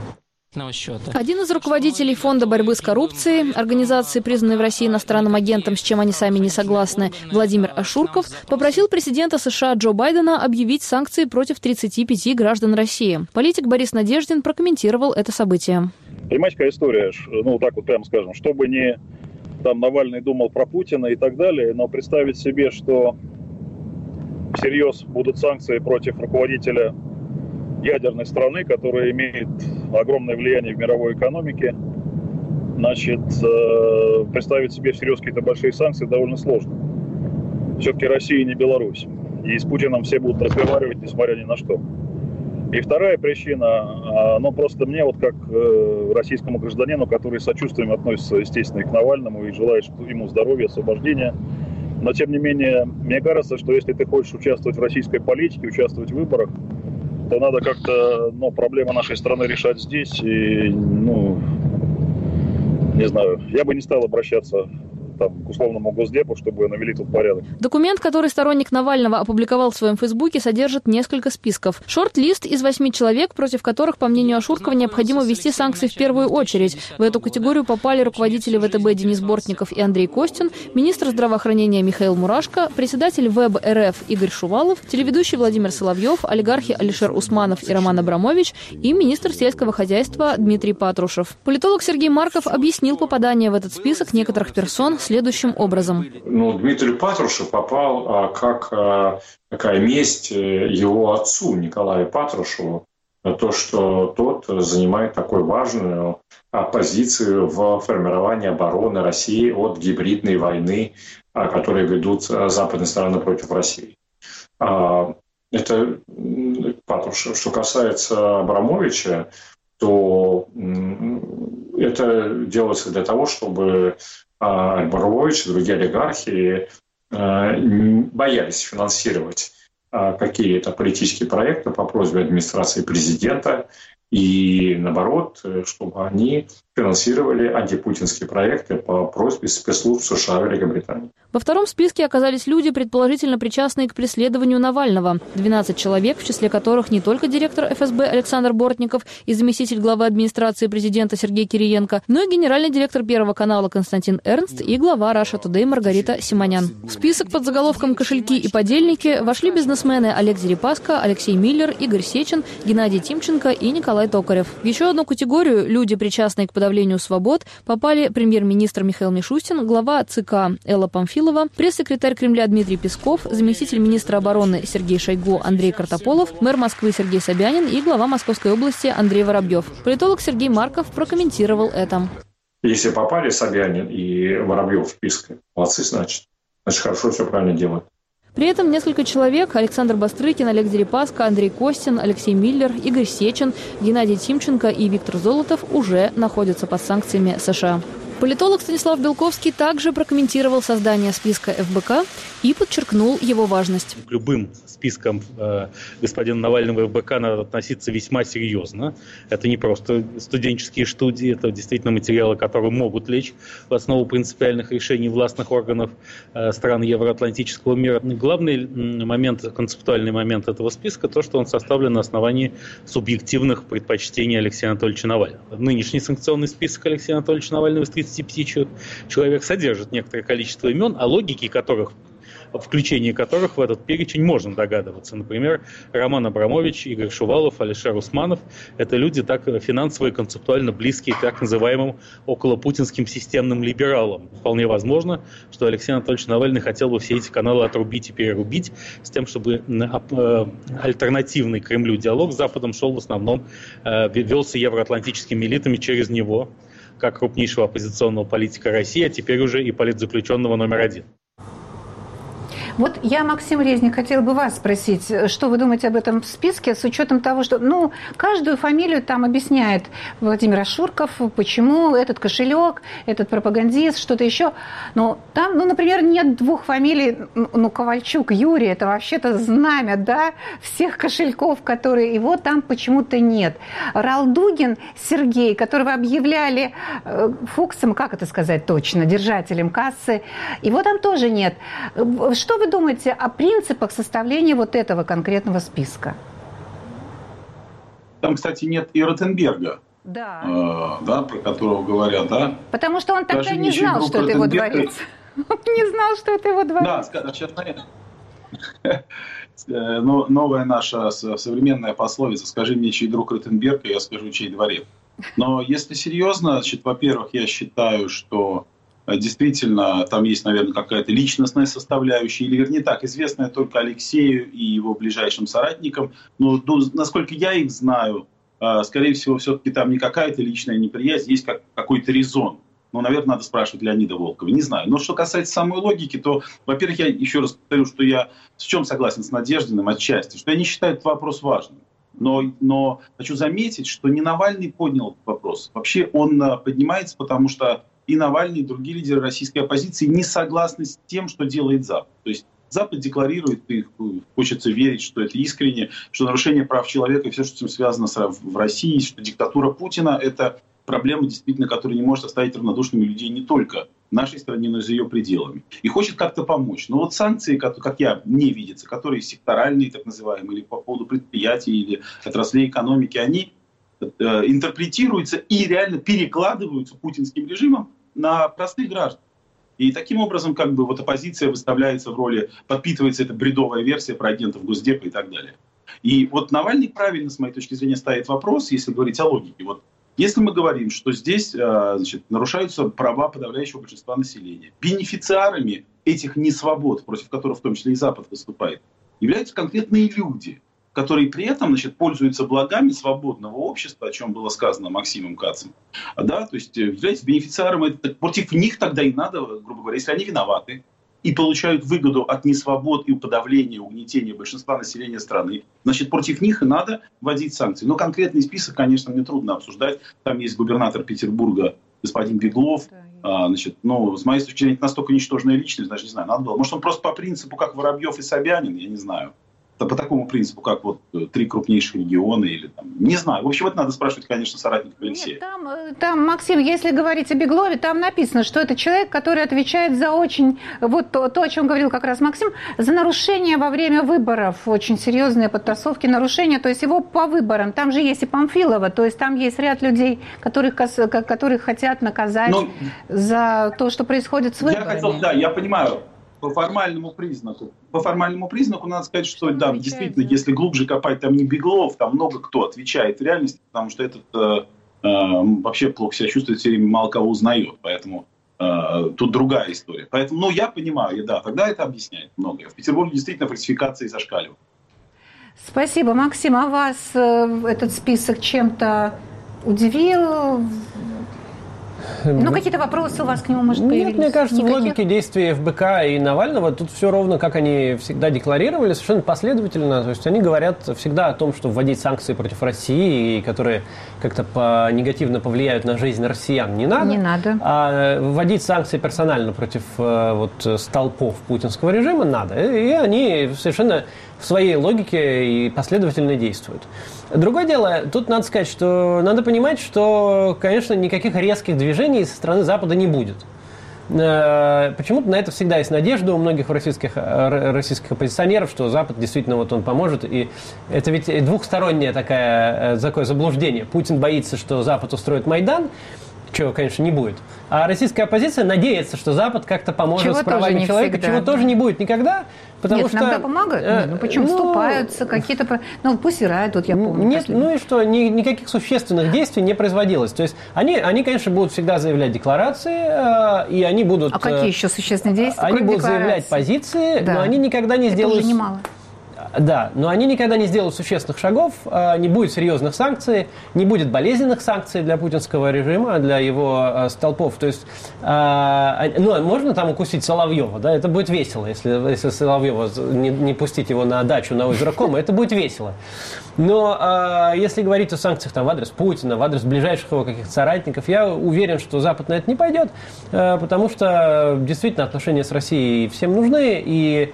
Один из руководителей Фонда борьбы с коррупцией, организации, признанной в России иностранным агентом, с чем они сами не согласны, Владимир Ашурков, попросил президента США Джо Байдена объявить санкции против тридцати пяти граждан России. Политик Борис Надеждин прокомментировал это событие. Понимаете, какая история? Ну, так вот прямо скажем, чтобы не там Навальный думал про Путина и так далее, но представить себе, что всерьез будут санкции против руководителя ядерной страны, которая имеет огромное влияние в мировой экономике, значит, э, представить себе всерьез какие-то большие санкции довольно сложно. Все-таки Россия не Беларусь. И с Путиным все будут разговаривать, несмотря ни на что. И вторая причина, ну просто мне, вот как э, российскому гражданину, который с сочувствием относится, естественно, и к Навальному, и желает ему здоровья, освобождения, но тем не менее, мне кажется, что если ты хочешь участвовать в российской политике, участвовать в выборах, то надо как-то, ну, проблемы нашей страны решать здесь. И, ну, не знаю, я бы не стал обращаться там, к условному Госдепу, чтобы навели тут порядок. Документ, который сторонник Навального опубликовал в своем Фейсбуке, содержит несколько списков. Шорт-лист из восьми человек, против которых, по мнению Ашуркова, необходимо ввести санкции в первую очередь. В эту категорию попали руководители ВТБ Денис Бортников и Андрей Костин, министр здравоохранения Михаил Мурашко, председатель ВЭБ РФ Игорь Шувалов, телеведущий Владимир Соловьев, олигархи Алишер Усманов и Роман Абрамович и министр сельского хозяйства Дмитрий Патрушев. Политолог Сергей Марков объяснил попадание в этот список некоторых персон следующим образом. Ну, Дмитрий Патрушев попал а, как а, такая месть его отцу Николаю Патрушеву, то, что тот занимает такую важную а, позицию в формировании обороны России от гибридной войны, а, которые ведут западные страны против России. А, это Патрушев. Что касается Абрамовича, то м, это делается для того, чтобы Абрамович и другие олигархи боялись финансировать какие-то политические проекты по просьбе администрации президента и, наоборот, чтобы они финансировали антипутинские проекты по просьбе спецслужб США и Великобритании. Во втором списке оказались люди, предположительно причастные к преследованию Навального. двенадцать человек, в числе которых не только директор эф эс бэ Александр Бортников и заместитель главы администрации президента Сергей Кириенко, но и генеральный директор Первого канала Константин Эрнст и глава Russia Today Маргарита Симонян. В список под заголовком «Кошельки и подельники» вошли бизнесмены Олег Дерипаска, Алексей Миллер, Игорь Сечин, Геннадий Тимченко и Николай Токарев. В еще одну категорию люди, причастные к подавлению свобод, попали премьер-министр Михаил Мишустин, глава ЦК Элла Памфилова, пресс-секретарь Кремля Дмитрий Песков, заместитель министра обороны Сергей Шойгу Андрей Картополов, мэр Москвы Сергей Собянин и глава Московской области Андрей Воробьев. Политолог Сергей Марков прокомментировал это. Если попали Собянин и Воробьев в список, молодцы, значит. Значит, хорошо, все правильно делают. При этом несколько человек – Александр Бастрыкин, Олег Дерипаска, Андрей Костин, Алексей Миллер, Игорь Сечин, Геннадий Тимченко и Виктор Золотов уже находятся под санкциями США. Политолог Станислав Белковский также прокомментировал создание списка эф бэ ка и подчеркнул его важность. К любым спискам э, господина Навального и эф бэ ка надо относиться весьма серьезно. Это не просто студенческие студии, это действительно материалы, которые могут лечь в основу принципиальных решений властных органов э, стран евроатлантического мира. Главный момент, концептуальный момент этого списка, то, что он составлен на основании субъективных предпочтений Алексея Анатольевича Навального. Нынешний санкционный список Алексея Анатольевича Навального из тридцати пяти человек содержит некоторое количество имен, о логике которых, включении которых в этот перечень можно догадываться. Например, Роман Абрамович, Игорь Шувалов, Алишер Усманов – это люди так финансово и концептуально близкие к так называемым околопутинским системным либералам. Вполне возможно, что Алексей Анатольевич Навальный хотел бы все эти каналы отрубить и перерубить с тем, чтобы альтернативный Кремлю диалог с Западом шел в основном, велся евроатлантическими элитами через него, как крупнейшего оппозиционного политика России, а теперь уже и политзаключенного номер один. Вот я, Максим Резник, хотела бы вас спросить, что вы думаете об этом списке, с учетом того, что, ну, каждую фамилию там объясняет Владимир Ашурков, почему этот кошелек, этот пропагандист, что-то еще. Но там, ну, например, нет двух фамилий, ну, Ковальчук, Юрий, это вообще-то знамя, да, всех кошельков, которые, его там почему-то нет. Ралдугин Сергей, которого объявляли Фуксом, как это сказать точно, держателем кассы, его там тоже нет. Что вы Вы думаете о принципах составления вот этого конкретного списка? Там, кстати, нет и Ротенберга, да. Э, да, про которого говорят, да. Потому что он тогда не знал, что это его дворец. Он не знал, что это его дворец. Да, сейчас новая наша современная пословица: скажи мне, чей друг Ротенберг, и я скажу, чей дворец. Но если серьезно, значит, во-первых, я считаю, что действительно, там есть, наверное, какая-то личностная составляющая, или, вернее так, известная только Алексею и его ближайшим соратникам. Но, насколько я их знаю, скорее всего, все-таки там не какая-то личная неприязнь, есть как, какой-то резон. Ну, наверное, надо спрашивать Леонида Волкова, не знаю. Но что касается самой логики, то, во-первых, я еще раз повторю, что я в чем согласен с Надеждиным отчасти, что я не считаю этот вопрос важным. Но, но хочу заметить, что не Навальный поднял этот вопрос. Вообще он поднимается, потому что и Навальный, и другие лидеры российской оппозиции не согласны с тем, что делает Запад. То есть Запад декларирует, и хочется верить, что это искренне, что нарушение прав человека и все, что с этим связано в России, что диктатура Путина – это проблема, действительно, которая не может оставить равнодушными людей не только в нашей стране, но и за ее пределами. И хочет как-то помочь. Но вот санкции, как, как я, мне видится, которые секторальные, так называемые, или по поводу предприятий, или отраслей экономики, они э, интерпретируются и реально перекладываются путинским режимом на простых граждан. И таким образом, как бы, вот оппозиция выставляется в роли, подпитывается эта бредовая версия про агентов Госдепа и так далее. И вот Навальный правильно, с моей точки зрения, ставит вопрос, если говорить о логике. Вот если мы говорим, что здесь, значит, нарушаются права подавляющего большинства населения, бенефициарами этих несвобод, против которых в том числе и Запад выступает, являются конкретные люди, которые при этом, значит, пользуются благами свободного общества, о чем было сказано Максимом Кацем, да, то есть являются бенефициарами, против них тогда и надо, грубо говоря, если они виноваты и получают выгоду от несвобод и подавления, угнетения большинства населения страны, значит, против них и надо вводить санкции. Но конкретный список, конечно, мне трудно обсуждать. Там есть губернатор Петербурга, господин Беглов. А, значит, ну, с моей точки зрения, это настолько ничтожная личность, даже не знаю, надо было. Может, он просто по принципу, как Воробьев и Собянин, я не знаю. По такому принципу, как вот три крупнейших региона или там, не знаю. В общем, это надо спрашивать, конечно, соратников Алексея. Нет, там, там, Максим, если говорить о Беглове, там написано, что это человек, который отвечает за очень, вот то, то, о чем говорил как раз Максим, за нарушения во время выборов, очень серьезные подтасовки, нарушения, то есть его по выборам. Там же есть и Памфилова, то есть там есть ряд людей, которых, которых хотят наказать Но за то, что происходит с выборами. Я хотел, да, я понимаю. По формальному признаку. По формальному признаку надо сказать, что да, действительно, если глубже копать, там не Беглов, там много кто отвечает в реальности, потому что этот э, э, вообще плохо себя чувствует, все время мало кого узнает. Поэтому э, тут другая история. Поэтому, ну, я понимаю, да, тогда это объясняет многое. В Петербурге действительно фальсификации зашкаливают. Спасибо, Максим. А вас э, этот список чем-то удивил? Ну, какие-то вопросы у вас к нему, может, появились? Нет, мне кажется, Никаких? в логике действий эф бэ ка и Навального тут все ровно, как они всегда декларировали, совершенно последовательно. То есть они говорят всегда о том, что вводить санкции против России, которые как-то по- негативно повлияют на жизнь россиян, не надо. Не надо. А вводить санкции персонально против вот, столпов путинского режима надо. И они совершенно в своей логике и последовательно действуют. Другое дело, тут надо сказать, что надо понимать, что, конечно, никаких резких движений со стороны Запада не будет. Почему-то на это всегда есть надежда у многих российских, российских оппозиционеров, что Запад действительно вот он поможет. И это ведь двухстороннее такое, такое заблуждение. Путин боится, что Запад устроит Майдан, чего, конечно, не будет. А российская оппозиция надеется, что Запад как-то поможет чего с правами человека, всегда, чего да. тоже не будет никогда. Потому Нет, что, иногда помогают. Э, Нет, ну почему? ну, Вступаются какие-то... Ну, пусть и рай, тут я помню. Нет, ну и что, ни, никаких существенных действий не производилось. То есть они, они, конечно, будут всегда заявлять декларации, э, и они будут... А какие еще существенные действия? Они будут декларации? заявлять позиции, да. но они никогда не Это сделают... уже немало. Да, но они никогда не сделают существенных шагов, не будет серьезных санкций, не будет болезненных санкций для путинского режима, для его столпов. То есть, ну, можно там укусить Соловьева, да, это будет весело, если, если Соловьева не, не пустить его на дачу на озеро Кома, это будет весело. Но если говорить о санкциях там, в адрес Путина, в адрес ближайших его каких-то соратников, я уверен, что Запад на это не пойдет, потому что действительно отношения с Россией всем нужны, и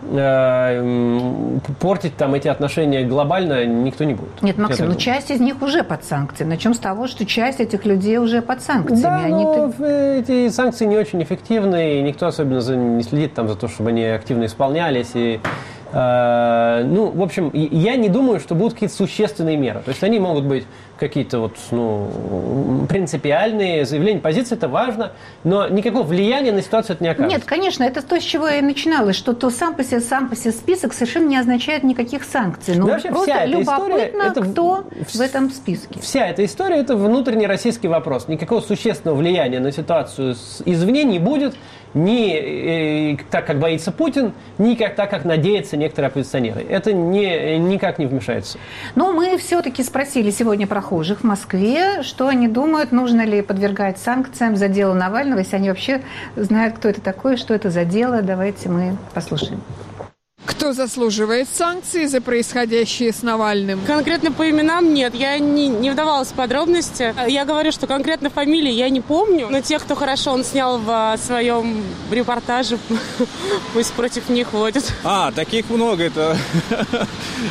портить там эти отношения глобально никто не будет. Нет, Максим, ну часть из них уже под санкциями. Начнем с того, что часть этих людей уже под санкциями. Да, Они но эти санкции не очень эффективны, и никто особенно за, не следит там за то, чтобы они активно исполнялись. И, э, ну, в общем, я не думаю, что будут какие-то существенные меры. То есть они могут быть какие-то вот, ну, принципиальные заявления, позиции, это важно, но никакого влияния на ситуацию это не окажет. Нет, конечно, это то, с чего я и начинала, что то сам по себе, сам по себе список совершенно не означает никаких санкций. Ну, вообще просто вся любопытно, это, кто в этом списке. Вся эта история – это внутренний российский вопрос. Никакого существенного влияния на ситуацию извне не будет, ни э, так, как боится Путин, ни как, так, как надеются некоторые оппозиционеры. Это не, никак не вмешается. Но мы все-таки спросили сегодня прохожих в Москве, что они думают, нужно ли подвергать санкциям за дело Навального, если они вообще знают, кто это такой, что это за дело. Давайте мы послушаем. Кто заслуживает санкций за происходящее с Навальным? Конкретно по именам нет, я не, не вдавалась в подробности. Я говорю, что конкретно фамилии я не помню, но те, кто хорошо он снял в своем репортаже, пусть против них водят. А, таких много, это...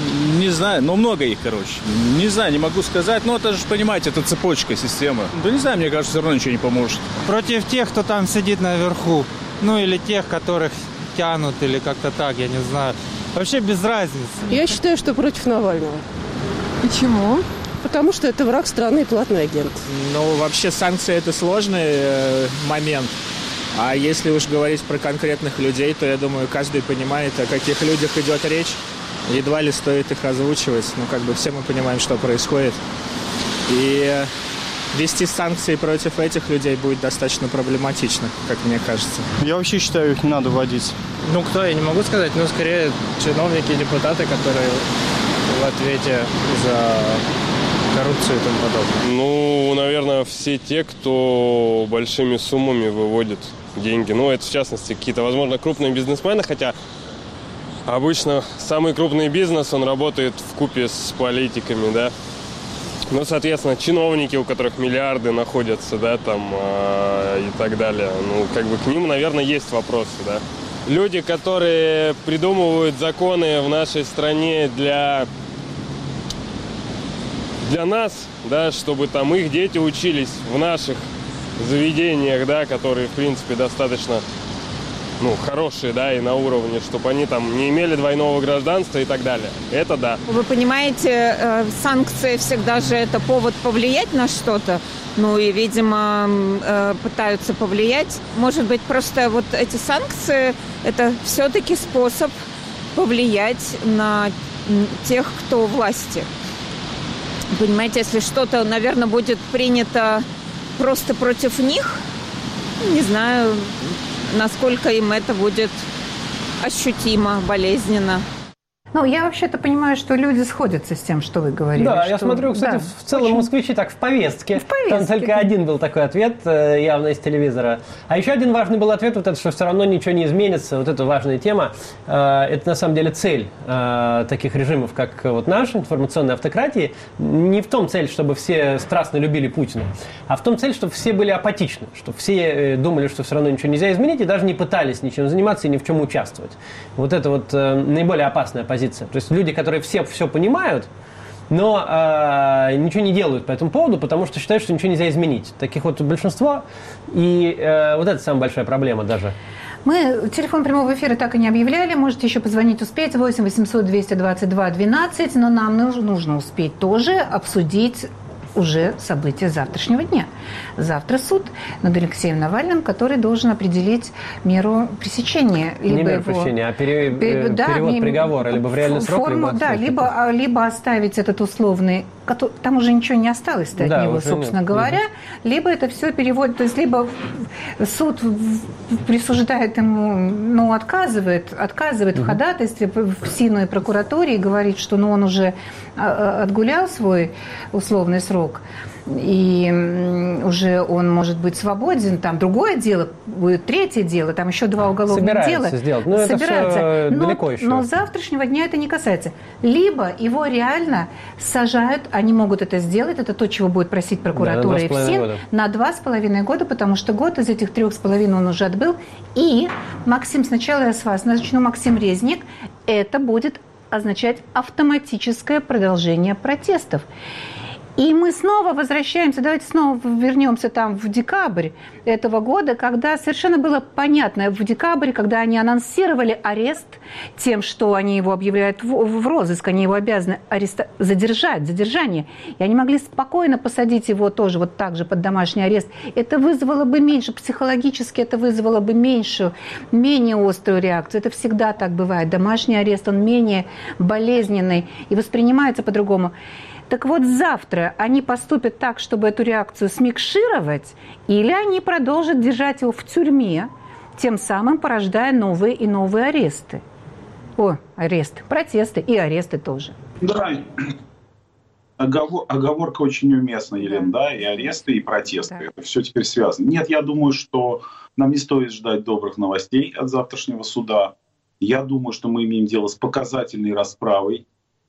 Не знаю, но много их, короче. Не знаю, не могу сказать. Но это же, понимаете, это цепочка, система. Да не знаю, мне кажется, все равно ничего не поможет. Против тех, кто там сидит наверху. Ну, или тех, которых тянут, или как-то так, я не знаю. Вообще без разницы. Я считаю, что против Навального. Почему? Потому что это враг страны и платный агент. Ну, вообще санкции – это сложный э, момент. А если уж говорить про конкретных людей, то, я думаю, каждый понимает, о каких людях идет речь. Едва ли стоит их озвучивать. Ну, как бы все мы понимаем, что происходит. И вести санкции против этих людей будет достаточно проблематично, как мне кажется. Я вообще считаю, их не надо вводить. Ну, кто, я не могу сказать, но скорее чиновники и депутаты, которые в ответе за коррупцию и тому подобное. Ну, наверное, все те, кто большими суммами выводит деньги. Ну, это, в частности, какие-то, возможно, крупные бизнесмены, хотя обычно самый крупный бизнес, он работает вкупе с политиками, да. Ну, соответственно, чиновники, у которых миллиарды находятся, да, там, э, и так далее. Ну, как бы к ним, наверное, есть вопросы, да. Люди, которые придумывают законы в нашей стране для, для нас, да, чтобы там их дети учились в наших заведениях, да, которые, в принципе, достаточно, ну, хорошие, да, и на уровне, чтобы они там не имели двойного гражданства и так далее. Это да. Вы понимаете, санкции всегда же это повод повлиять на что-то. Ну и, видимо, пытаются повлиять. Может быть, просто вот эти санкции – это все-таки способ повлиять на тех, кто у власти. Понимаете, если что-то, наверное, будет принято просто против них, не знаю, насколько им это будет ощутимо, болезненно. Ну, я вообще-то понимаю, что люди сходятся с тем, что вы говорили. Да, что... я смотрю, кстати, да, в целом очень... москвичи так в повестке. В повестке. Там только один был такой ответ, явно из телевизора. А еще один важный был ответ, вот это, что все равно ничего не изменится. Вот это важная тема. Это на самом деле цель таких режимов, как вот наша, информационной автократии. Не в том цель, чтобы все страстно любили Путина, а в том цель, чтобы все были апатичны, чтобы все думали, что все равно ничего нельзя изменить, и даже не пытались ничем заниматься и ни в чем участвовать. Вот это вот наиболее опасная позиция. То есть люди, которые все все понимают, но э, ничего не делают по этому поводу, потому что считают, что ничего нельзя изменить. Таких вот большинство, и э, вот это самая большая проблема даже. Мы телефон прямого эфира так и не объявляли. Можете еще позвонить, успеть. восемь восемьсот двести двадцать два двенадцать. Но нам нужно успеть тоже обсудить уже события завтрашнего дня. Завтра суд над Алексеем Навальным, который должен определить меру пресечения. Либо не меру его... пресечения, а пере... Пере... перевод да, приговора, либо в реальный срок, форму, либо да, либо, либо оставить этот условный, там уже ничего не осталось-то от да, него, собственно нет. говоря, угу. либо это все переводит, то есть либо суд присуждает ему, ну, отказывает, отказывает угу. в ходатайстве в СИНу и прокуратуре и говорит, что ну, он уже отгулял свой условный срок, и уже он может быть свободен, там другое дело, будет третье дело, там еще два уголовных Собирается дела. Сделать. Но Собирается это все но, далеко еще. Но завтрашнего дня это не касается. Либо его реально сажают, они могут это сделать, это то, чего будет просить прокуратура да, и ФСИН, на два с половиной года, потому что год из этих трех с половиной он уже отбыл. И, Максим, сначала я с вас начну, Максим Резник, это будет означать автоматическое продолжение протестов. И мы снова возвращаемся, давайте снова вернемся там в декабрь этого года, когда совершенно было понятно, в декабре, когда они анонсировали арест тем, что они его объявляют в, в розыск, они его обязаны ареста... задержать, задержание, и они могли спокойно посадить его тоже вот так же под домашний арест. Это вызвало бы меньше, психологически это вызвало бы меньшую, менее острую реакцию. Это всегда так бывает. Домашний арест, он менее болезненный и воспринимается по-другому. Так вот, завтра они поступят так, чтобы эту реакцию смикшировать, или они продолжат держать его в тюрьме, тем самым порождая новые и новые аресты. О, аресты, протесты и аресты тоже. Да, оговор, оговорка очень уместна, Елена, да, и аресты, и протесты. Да. Это все теперь связано. Нет, я думаю, что нам не стоит ждать добрых новостей от завтрашнего суда. Я думаю, что мы имеем дело с показательной расправой,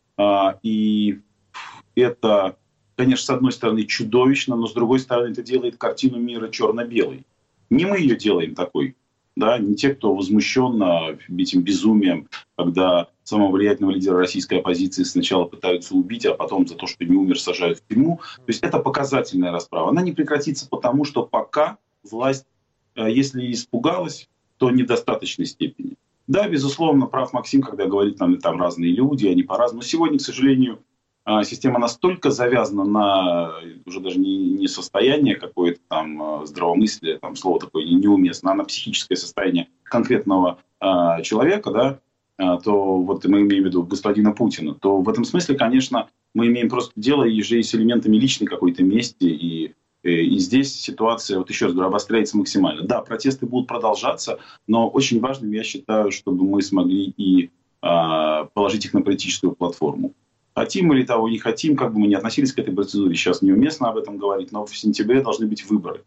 и это, конечно, с одной стороны чудовищно, но с другой стороны это делает картину мира черно-белой. Не мы ее делаем такой. да, не те, кто возмущенно этим безумием, когда самого влиятельного лидера российской оппозиции сначала пытаются убить, а потом за то, что не умер, сажают в тюрьму. То есть это показательная расправа. Она не прекратится потому, что пока власть, если испугалась, то в недостаточной степени. Да, безусловно, прав Максим, когда говорит, там, там разные люди, они по-разному. Но сегодня, к сожалению, система настолько завязана на уже даже не, не состояние какое-то там здравомыслия, там слово такое неуместно, а на психическое состояние конкретного а, человека, да, а, то вот мы имеем в виду господина Путина, то в этом смысле, конечно, мы имеем просто дело уже и с элементами личной какой-то мести, и, и, и здесь ситуация, вот еще раз говорю, обостряется максимально. Да, протесты будут продолжаться, но очень важным я считаю, чтобы мы смогли и а, положить их на политическую платформу. Хотим мы ли того, не хотим, как бы мы ни относились к этой процедуре, сейчас неуместно об этом говорить, но в сентябре должны быть выборы.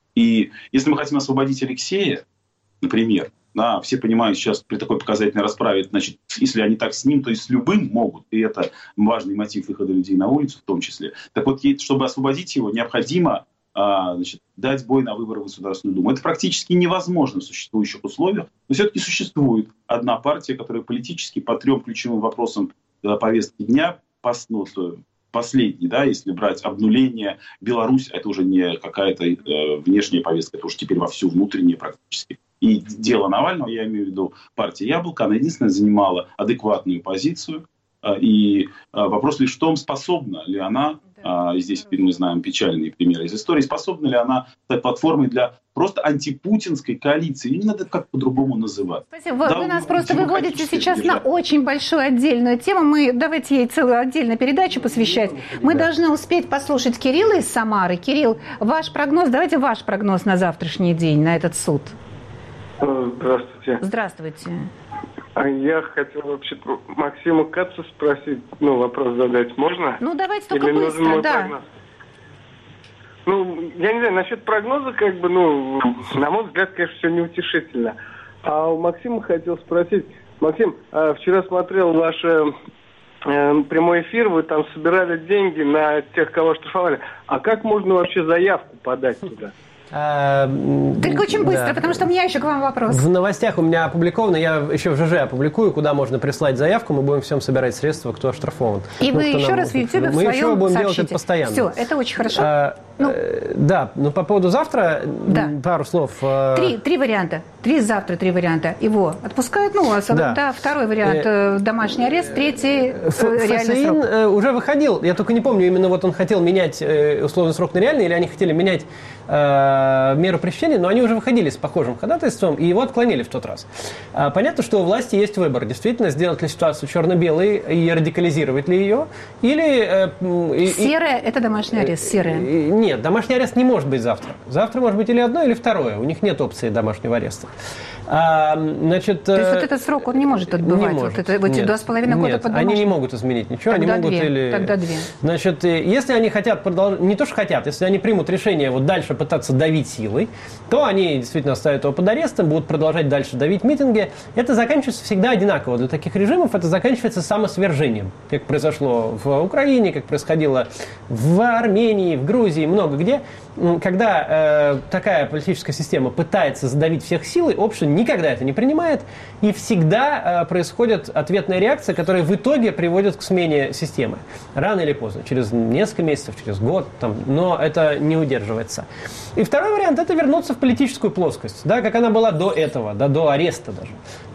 И если мы хотим освободить Алексея, например, да, все понимают сейчас при такой показательной расправе, значит, если они так с ним, то и с любым могут, и это важный мотив выхода людей на улицу в том числе. Так вот, чтобы освободить его, необходимо а, значит, дать бой на выборы в Государственную Думу. Это практически невозможно в существующих условиях, но все-таки существует одна партия, которая политически по трем ключевым вопросам повестки дня, ну, последний, да, если брать обнуление, Беларусь, это уже не какая-то э, внешняя повестка, это уже теперь вовсю внутренняя практически. И дело Навального, я имею в виду партия «Яблоко», она единственная занимала адекватную позицию. Э, и э, вопрос лишь в том, способна ли она, э, здесь мы знаем печальные примеры из истории, способна ли она стать платформой для просто антипутинской коалиции. Не надо как по-другому называть. Спасибо. Вы, да, вы нас просто выводите сейчас держать. на очень большую отдельную тему. Мы давайте ей целую отдельную передачу посвящать. Мы да. должны успеть послушать Кирилла из Самары. Кирилл, ваш прогноз, давайте ваш прогноз на завтрашний день, на этот суд. Здравствуйте. Здравствуйте. Я хотел вообще-то Максиму Кацу спросить, ну, вопрос задать можно? Ну, давайте только Или быстро, да. Прогноз? Ну, я не знаю, насчет прогноза, как бы, ну, на мой взгляд, конечно, все неутешительно. А у Максима хотел спросить. Максим, вчера смотрел ваш э, прямой эфир, вы там собирали деньги на тех, кого штрафовали. А как можно вообще заявку подать туда? А, Только очень быстро, да. потому что у меня еще к вам вопрос. В новостях у меня опубликовано, я еще в ЖЖ опубликую, куда можно прислать заявку, мы будем всем собирать средства, кто оштрафован. И ну, вы еще раз в Ютубе в своем Мы еще будем сообщите. делать это постоянно. Все, это очень хорошо. А, ну. Да, но по поводу завтра да. пару слов. Три, три варианта. Три завтра, три варианта. Его отпускают, ну, да. Да, второй вариант э, домашний арест, третий э, реальный срок. Э, уже выходил, я только не помню, именно вот он хотел менять э, условный срок на реальный, или они хотели менять э, меру пресечения, но они уже выходили с похожим ходатайством, и его отклонили в тот раз. А, понятно, что у власти есть выбор, действительно, сделать ли ситуацию черно-белой и радикализировать ли ее, или... Э, Серая – это домашний арест, серая. Нет, домашний арест не может быть завтра. Завтра может быть или одно, или второе. У них нет опции домашнего ареста. А, значит, То есть вот этот срок он не может отбывать? Не может. Вот, это, вот эти два с половиной года Нет, под они не могут изменить ничего. Тогда они могут две. или... Тогда две. Значит, если они хотят продолжать, не то что хотят, если они примут решение вот дальше пытаться давить силой, то они действительно оставят его под арестом, будут продолжать дальше давить митинги. Это заканчивается всегда одинаково. Для таких режимов это заканчивается самосвержением. Как произошло в Украине, как происходило в Армении, в Грузии, много где. Когда э, такая политическая система пытается задавить всех силой, общество никогда это не принимает, и всегда э, происходит ответная реакция, которая в итоге приводит к смене системы. Рано или поздно, через несколько месяцев, через год, там, но это не удерживается. И второй вариант – это вернуться в политическую плоскость, да, как она была до этого, да, до ареста даже.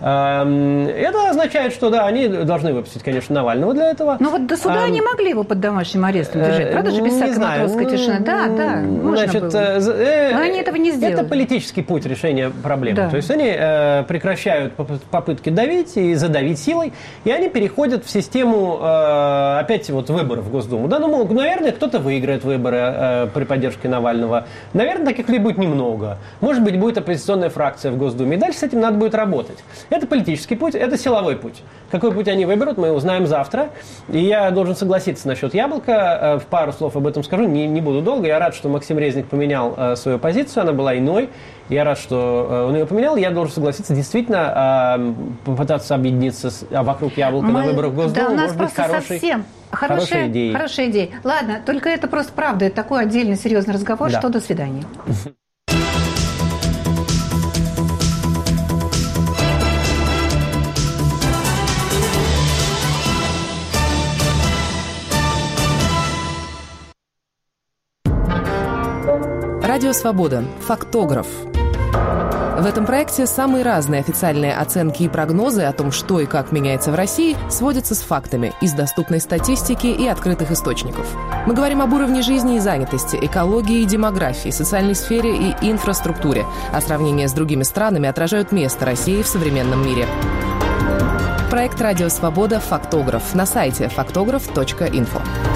Эм, это означает, что да, они должны выпустить, конечно, Навального для этого. Но вот до суда эм, они могли его под домашним арестом держать, правда же, без всякой матросской тишины? Да, да. Значит, э, Но они этого не сделали. Это политический путь решения проблемы. Да. То есть они э, прекращают попытки давить и задавить силой, и они переходят в систему э, опять вот выборов в Госдуму. Да, ну, наверное, кто-то выиграет выборы э, при поддержке Навального. Наверное, таких людей будет немного. Может быть, будет оппозиционная фракция в Госдуме. И дальше с этим надо будет работать. Это политический путь, это силовой путь. Какой путь они выберут, мы узнаем завтра. И я должен согласиться насчет Яблока. В пару слов об этом скажу, не, не буду долго. Я рад, что Максим Резник поменял э, свою позицию, она была иной. Я рад, что э, он ее поменял. Я должен согласиться, действительно, э, попытаться объединиться с, а вокруг Яблока мы, на выборах в Госдуму. Да, у нас может быть хорошей, совсем хорошая, хорошая идея. Хорошая идея. Ладно, только это просто правда. Это такой отдельный серьезный разговор, да. Что до свидания. Радио Свобода. Фактограф. В этом проекте самые разные официальные оценки и прогнозы о том, что и как меняется в России, сводятся с фактами из доступной статистики и открытых источников. Мы говорим об уровне жизни и занятости, экологии и демографии, социальной сфере и инфраструктуре, а сравнения с другими странами отражают место России в современном мире. Проект «Радио Свобода. Фактограф» на сайте фактограф точка инфо.